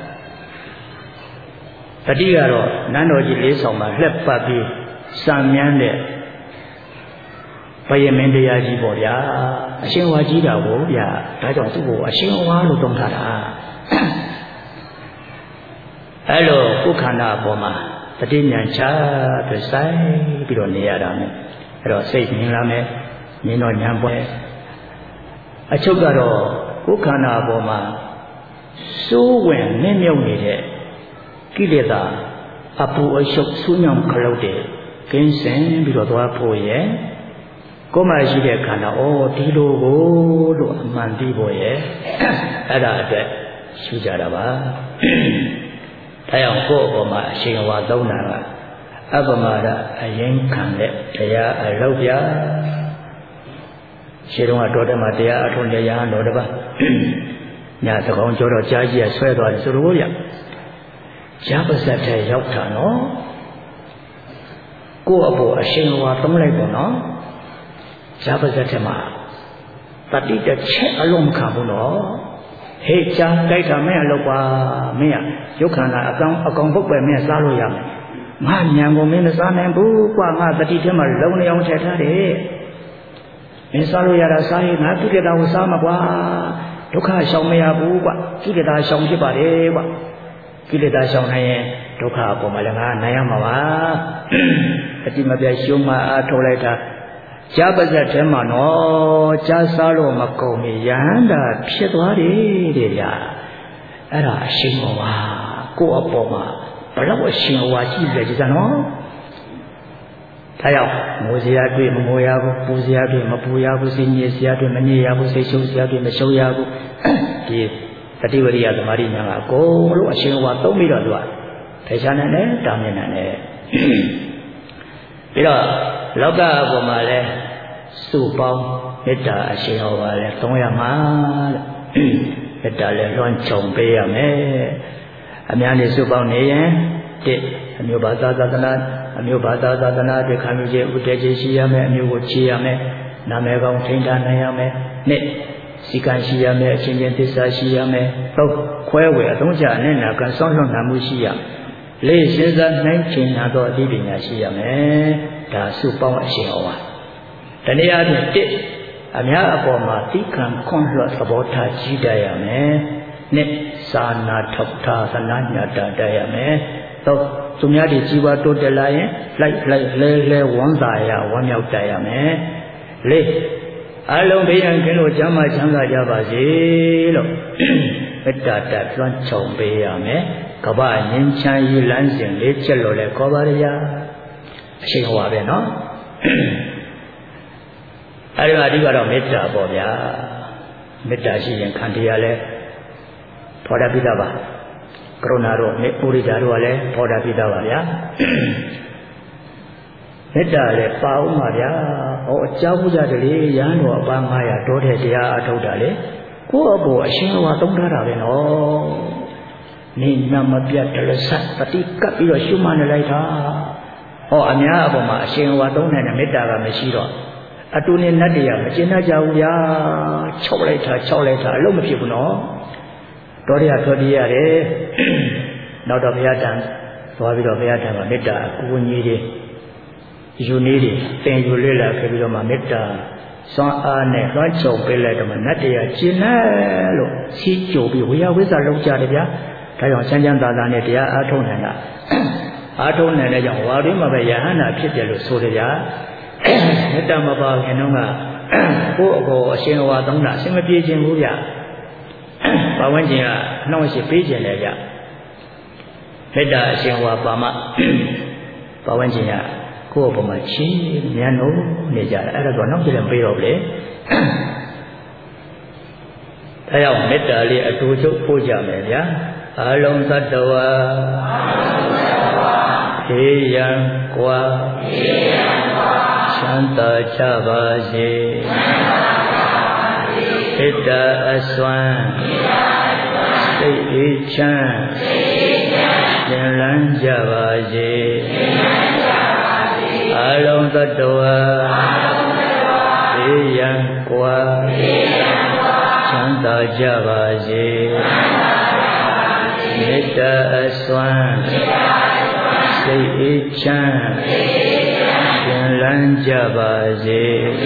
တတိကတော့နန်းတော်ကြီး၄ဆောင်မှာလက်ပတ်ပြီးစံမြန်းတဲ့ဘယမင်းတရားကြီးပေါ့ဗျာအရှင်ဝါကြီးတာကိုဗျာဒါကြောင့်သူ့ကိုအရှင်ဝါလို့သုံးထားတာအဲ့လိုကိုယ်ခန္ဓာအပေါ်မှာတတိဉာဏ်ချပြီးဆိုင်ပြီးတော့နေရတာနဲ့အဲ့တော့စိတ်မြင်လာမယ်မြင်တော့ဉာဏ်ပွဲအချုပ်ကတော့ကိုယ်ခန္ဓာအပေါ်မှာစိုးဝင်နှင်းမြုပ်နေတဲ့ကိလေသာအပူအရှုပ်ဆူးညောင်ခလုတ်တဲ့ကင်းစင်ပြီးတော့သွားဖို့ရဲ့ကိုယ်မှရှိတဲ့ခန္ဓာဒီလိုကိုလို့အမှန်သိဖို့ရဲ့အဲ့ဒါအတွက်ရှုကြတာပါဒါကြောင့်ကိုယ့်အပေါ်မှာအရှင်ဝါသုံးတာကအပမဒအရင်ခံတဲ့တရားအလုပ်ပြရှင်းတော့တော်တယ်မှာတရားအထုံးတရားတော်တပါညာသကောင်ကျော်တော့ကြားကြီးဆွဲသွားတယ်ဆိုလို့ဗျရှားပါစက်ထဲရောက်တာနော်ကိုယ့်အပေါ်အရှင်ဝါသုံးလိုက်ပေါ့နော်ရှားပါစက်ထဲမှာတတိတစ်ချက်အလုံးမခံဘူးနော်ဟေးကြားတိုက်တာမင်းအလုပ်ပါမင်းရုပ်ခန္ဓာအကောင်ပုတ်ပဲမင်းစားလို့ရမယ်ငါညံကိုမင်းမစားနိုင်ဘူးကွာငါတတိထဲမှာလုံနေအောင်ထည့်ထားတယ်မင်းစားလို့ရတာစားရင်ငါကိလေသာကိုစားမှာကွာဒုက္ခရှောင်မရဘူးကွာကိလေသာရှောင်ဖြစ်ပါတယ်ကွာကိလေသာရှောင်နိုင်ရင်ဒုက္ခအပေါ်မှာလည်းငါနိုင်ရမှာပါအတိမပြတ်ရှုံးမှအားထုတ်လိုက်တာကြားပါစက်ထဲမှာနော်ကြားစားလို့မကုန်မီယဟန္တာဖြစ်သွားတယ်တဲ့ဗျာအဲ့ဒါအရှင်ဘဝကိုယ့်အပေါ်မှာဘလောက်အရှင်ဘဝရှိလဲကြည်စမ်းနော်ဒါကြောင့်ငိုစရာတွေ့မငိုရဘူးပူစရာတွေ့မပူရဘူးစိတ်ညစ်စရာတွေ့မညစ်ရဘူးစိတ်ရှုပ်စရာတွေ့မရှုပ်ရဘူးဒီတတိဝရိယသမာဓိဉာဏ်ကအကုန်လုံးအရှင်ဘဝသုံးပြီးတော့သူကထေရှားနေတယ်တာမြင်နေတယ်ပြီးတော့လောကအပေါ်မှာလဲစုပေါင်းမေတ္တာအရှင်ဟောပါလဲ300မှာတဲ့မေတ္တာလဲလွှမ်းခြုံပေးရမယ်အများကြီးစုပေါင်းနေရင်1အမျိုးဘာသာသာသနာအမျိုးဘာသာသာသနာတွေခံယူခြင်းဥတည်ခြင်းရှိရမယ်အမျိုးကိုချေရမယ်နာမည်ကောင်းထိန်းထားနိုင်ရမယ်2စီကံရှိရမယ်အချင်းချင်းသစ္စာရှိရမယ်3ခွဲဝေအသုံးချအနဲ့နာကံစောင့်ရှောက်နိုင်မှုရှိရမယ်4စဉ်းစားနိုင်ချင်နာသောအသိပညာရှိရမယ်ဒါစုပေါင်းအရှင်ဟောပါတနည်းအားဖြင့်1အများအပေါ်မှာသိခံခွန်လွှတ်သဘောထားကြည်တတ်ရမယ်2စာနာထောက်ထားသနာညာတတ်ရမယ်3သူများတွေကြီးပွားတိုးတက်လာရင်လိုက်လဲဝမ်းသာရဝမ်းမြောက်တတ်ရမယ်4အလုံးဘေးရန်ကင်းလို့ကျမ်းမာချမ်းသာကြပါစေလို့မေတ္တာတလွှမ်းခြုံပေးရမယ်ကပ္ပငြိမ်းချမ်းရေးလမ်းစဉ်၄ချက်လို့လဲခေါ်ပါရအရှိန်ဟောပါပဲနော်အဲဒီမှာအဓိကတော့မေတ္တာပေါ့ဗျာမေတ္တာရှိရင်ခန္တီရလဲဖော်တာပိတာပါကရုဏာတို့ပုရိသတို့ကလည်းဖော်တာပိတာပါဗျာမေတ္တာလည်းပါဦးမှာဗျာဟောအကြောင်းကြတယ်လေရဟန်းတော်အပန်း900တောတဲ့တရားအထုတ်တာလေကိုယ့်အပေါ်အရှင်ဝါသုံးထားတာပဲနော်နိနမပြတ်တလဆတ်ပฏิကပ်ပြီးတော့ရှုမှတ်နေလိုက်တာဟောအများအပေါ်မှာအရှင်ဝါသုံးနိုင်တဲ့မေတ္တာကမရှိတော့အတူနဲ့နတ်တရားမကျင်တတ်ကြဘူးဗျာ6လိုက်တာအလုံးမဖြစ်ဘူးနော်တော်ရထွက်ပြရတယ်နောက်တော့ဘုရားတန်သွားပြီးတော့ဘုရားတန်ကမေတ္တာကိုယ်ကြီးတွေယူနည်းတွေသင်ယူလေ့လာခဲ့ပြီးတော့မှမေတ္တာစွမ်းအားနဲ့လွှမ်းခြုံပေးလိုက်တော့မှနတ်တရားကျင်တယ်လို့စီးကြိုပြီးဝေယဝိဇ္ဇလုံးကြတယ်ဗျာဒါကြောင့်ချမ်းချမ်းသာသာနဲ့တရားအားထုတ်နိုင်တာအားထုတ်နိုင်တဲ့ကြောင့်ဝါရင်းမှာပဲယဟန္တာဖြစ်တယ်လို့ဆိုတယ်ဗျာမေတ္တာမပါခင်တော့ကကိုယ့်အကိုအရှင်ဝါသုံးတာအရှင်မပြေခြင်းဘူးဗျာဘာဝန်းကျင်ကနှောင့်ယှက်ပေးခြင်းလေဗျမေတ္တာအရှင်ဝါပါမဘာဝန်းကျင်ကကိုယ့်အပေါ်မှာချီးမြတ်လို့နေကြတယ်အဲ့ဒါတော့နောက်ကျရင်ပေးတော့လေဒါကြောင့်မေတ္တာလေးအတူချုပ်ပို့ကြမယ်ဗျာအလုံးသတ္တဝါခေယံကွာချမ်းသာကြပါစေမေတ္တာအစွမ်းစိတ်အေးချမ်းရှင်လန်းကြပါစေအလုံးသတ္တဝါခေယံကွာချမ်းသာကြပါစေမေတ္တာအစွမ်းစိတ်အေးချမ်းရှင်လန်းကြပါစေ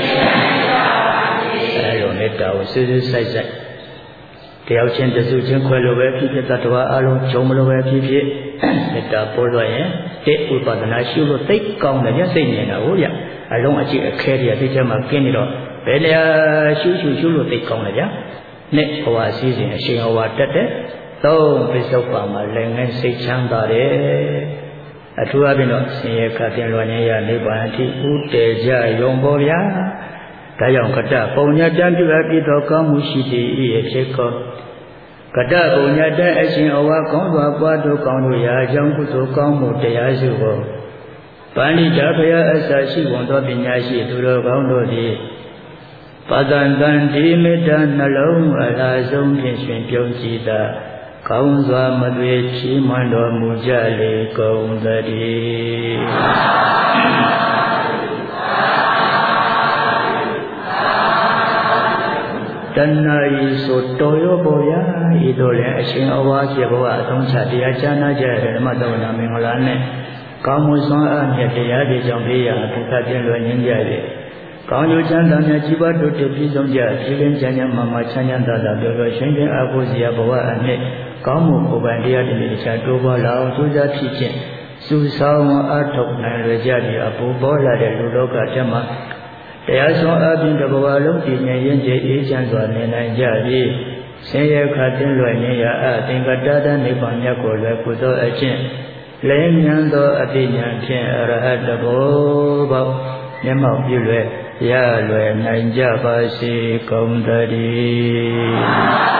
အဲလိုမေတ္တာကိုစွစွဆိုင်ဆိုင်တယောက်ချင်းတစုချင်းခွဲလို့ပဲဖြစ်ဖြစ်သတ္တဝါအလုံးဂျုံမလို့ပဲဖြစ်ဖြစ်မေတ္တာပို့လို့ရင်တိဥပဒနာရှုလို့သိကောင်းတယ်ညစိတ်နေတာဟုတ်ဗျအလုံးအကြည့်အခဲတွေသိချင်မှกินနေတော့ဘယ်နေရာရှုလို့သိကောင်းတယ်ဗျနဲ့ဘဝစည်းစဉ်အရှင်ဘဝတက်တဲ့သုံးပိဿုပ္ပံမှာလည်းငယ်စိတ်ချမ်းသာတယ်အထူးအဖြင့်တော့ဆင်းရဲခတ်တင်လွန်ခြင်းရနိဗ္ဗာန်အထိဥတည်ကြရုံပေါ်ဗျာဒါကြောင့်ကတ္တပုံညတံပြုအပ်ပြီးတော့ကောင်းမှုရှိသည်၏ဖြစ်ကောကတ္တပုံညတံအရှင်အဝါကောင်းစွာပွားတို့ကောင်းတို့ရာအကြောင်းကုသိုလ်ကောင်းမှုတရားစုကိုပဏိတဘုရားအစရှိဝန်သောပညာရှိသူတော်ကောင်းတို့သည်ပဒံတံဒီမေတ္တာနှလုံးအလားဆုံးဖြင့်ရှင်ပြုံးကြည်သာကောင်းစွာမသွေချီးမွမ်းတော်မူကြလေကုန်သတည်းတဏှာဤဆိုတော်ရောပေါ်ရာဤတို့လည်းအရှင်အဝါဖြစ်ဘဝအသုံးချတရားချာနာကြတဲ့ဓမ္မတော်နာမင်္ဂလာနဲ့ကောင်းမှုစွမ်းအားမြတ်တရားတွေကြောင့်ပေးရအထူးသဖြင့်လွယ်ငင်းကြတယ်ကောင်းကျိုးချမ်းသာများကြီးပွားတိုးတက်ပြည့်စုံကြပြည်လင်းချမ်းချမ်းမာချမ်းချမ်းသာသာပြောပြောရှင်ရှင်အားကိုးစရာဘဝအနှစ်ကောင်းမှုကိုယ်ပိုင်တရားတွေတခြားတိုးပွားလာအောင်ကြိုးစားဖြစ်ခြင်းစုဆောင်အားထုတ်နိုင်ရကြပြီးအပူပေါ်လာတဲ့လူလောကထဲမှာတရားစွမ်းအားဖြင့်တစ်ဘဝလုံးတည်ငြိမ်ရင်ကျေအေးချမ်းစွာနေနိုင်ကြပြီးဆင်းရဲခတ်တင်လွယ်နေရအသင်္ကတတနိဗ္ဗာန်မြတ်ကိုလည်းကုသိုလ်အကျင့်လဲမြန်းသောအသိဉာဏ်ဖြင့်အရဟတဘောပေါက်မျက်မှောက်ပြုလွယ်ရလွယ်နိုင်ကြပါစေကုန်သတည်း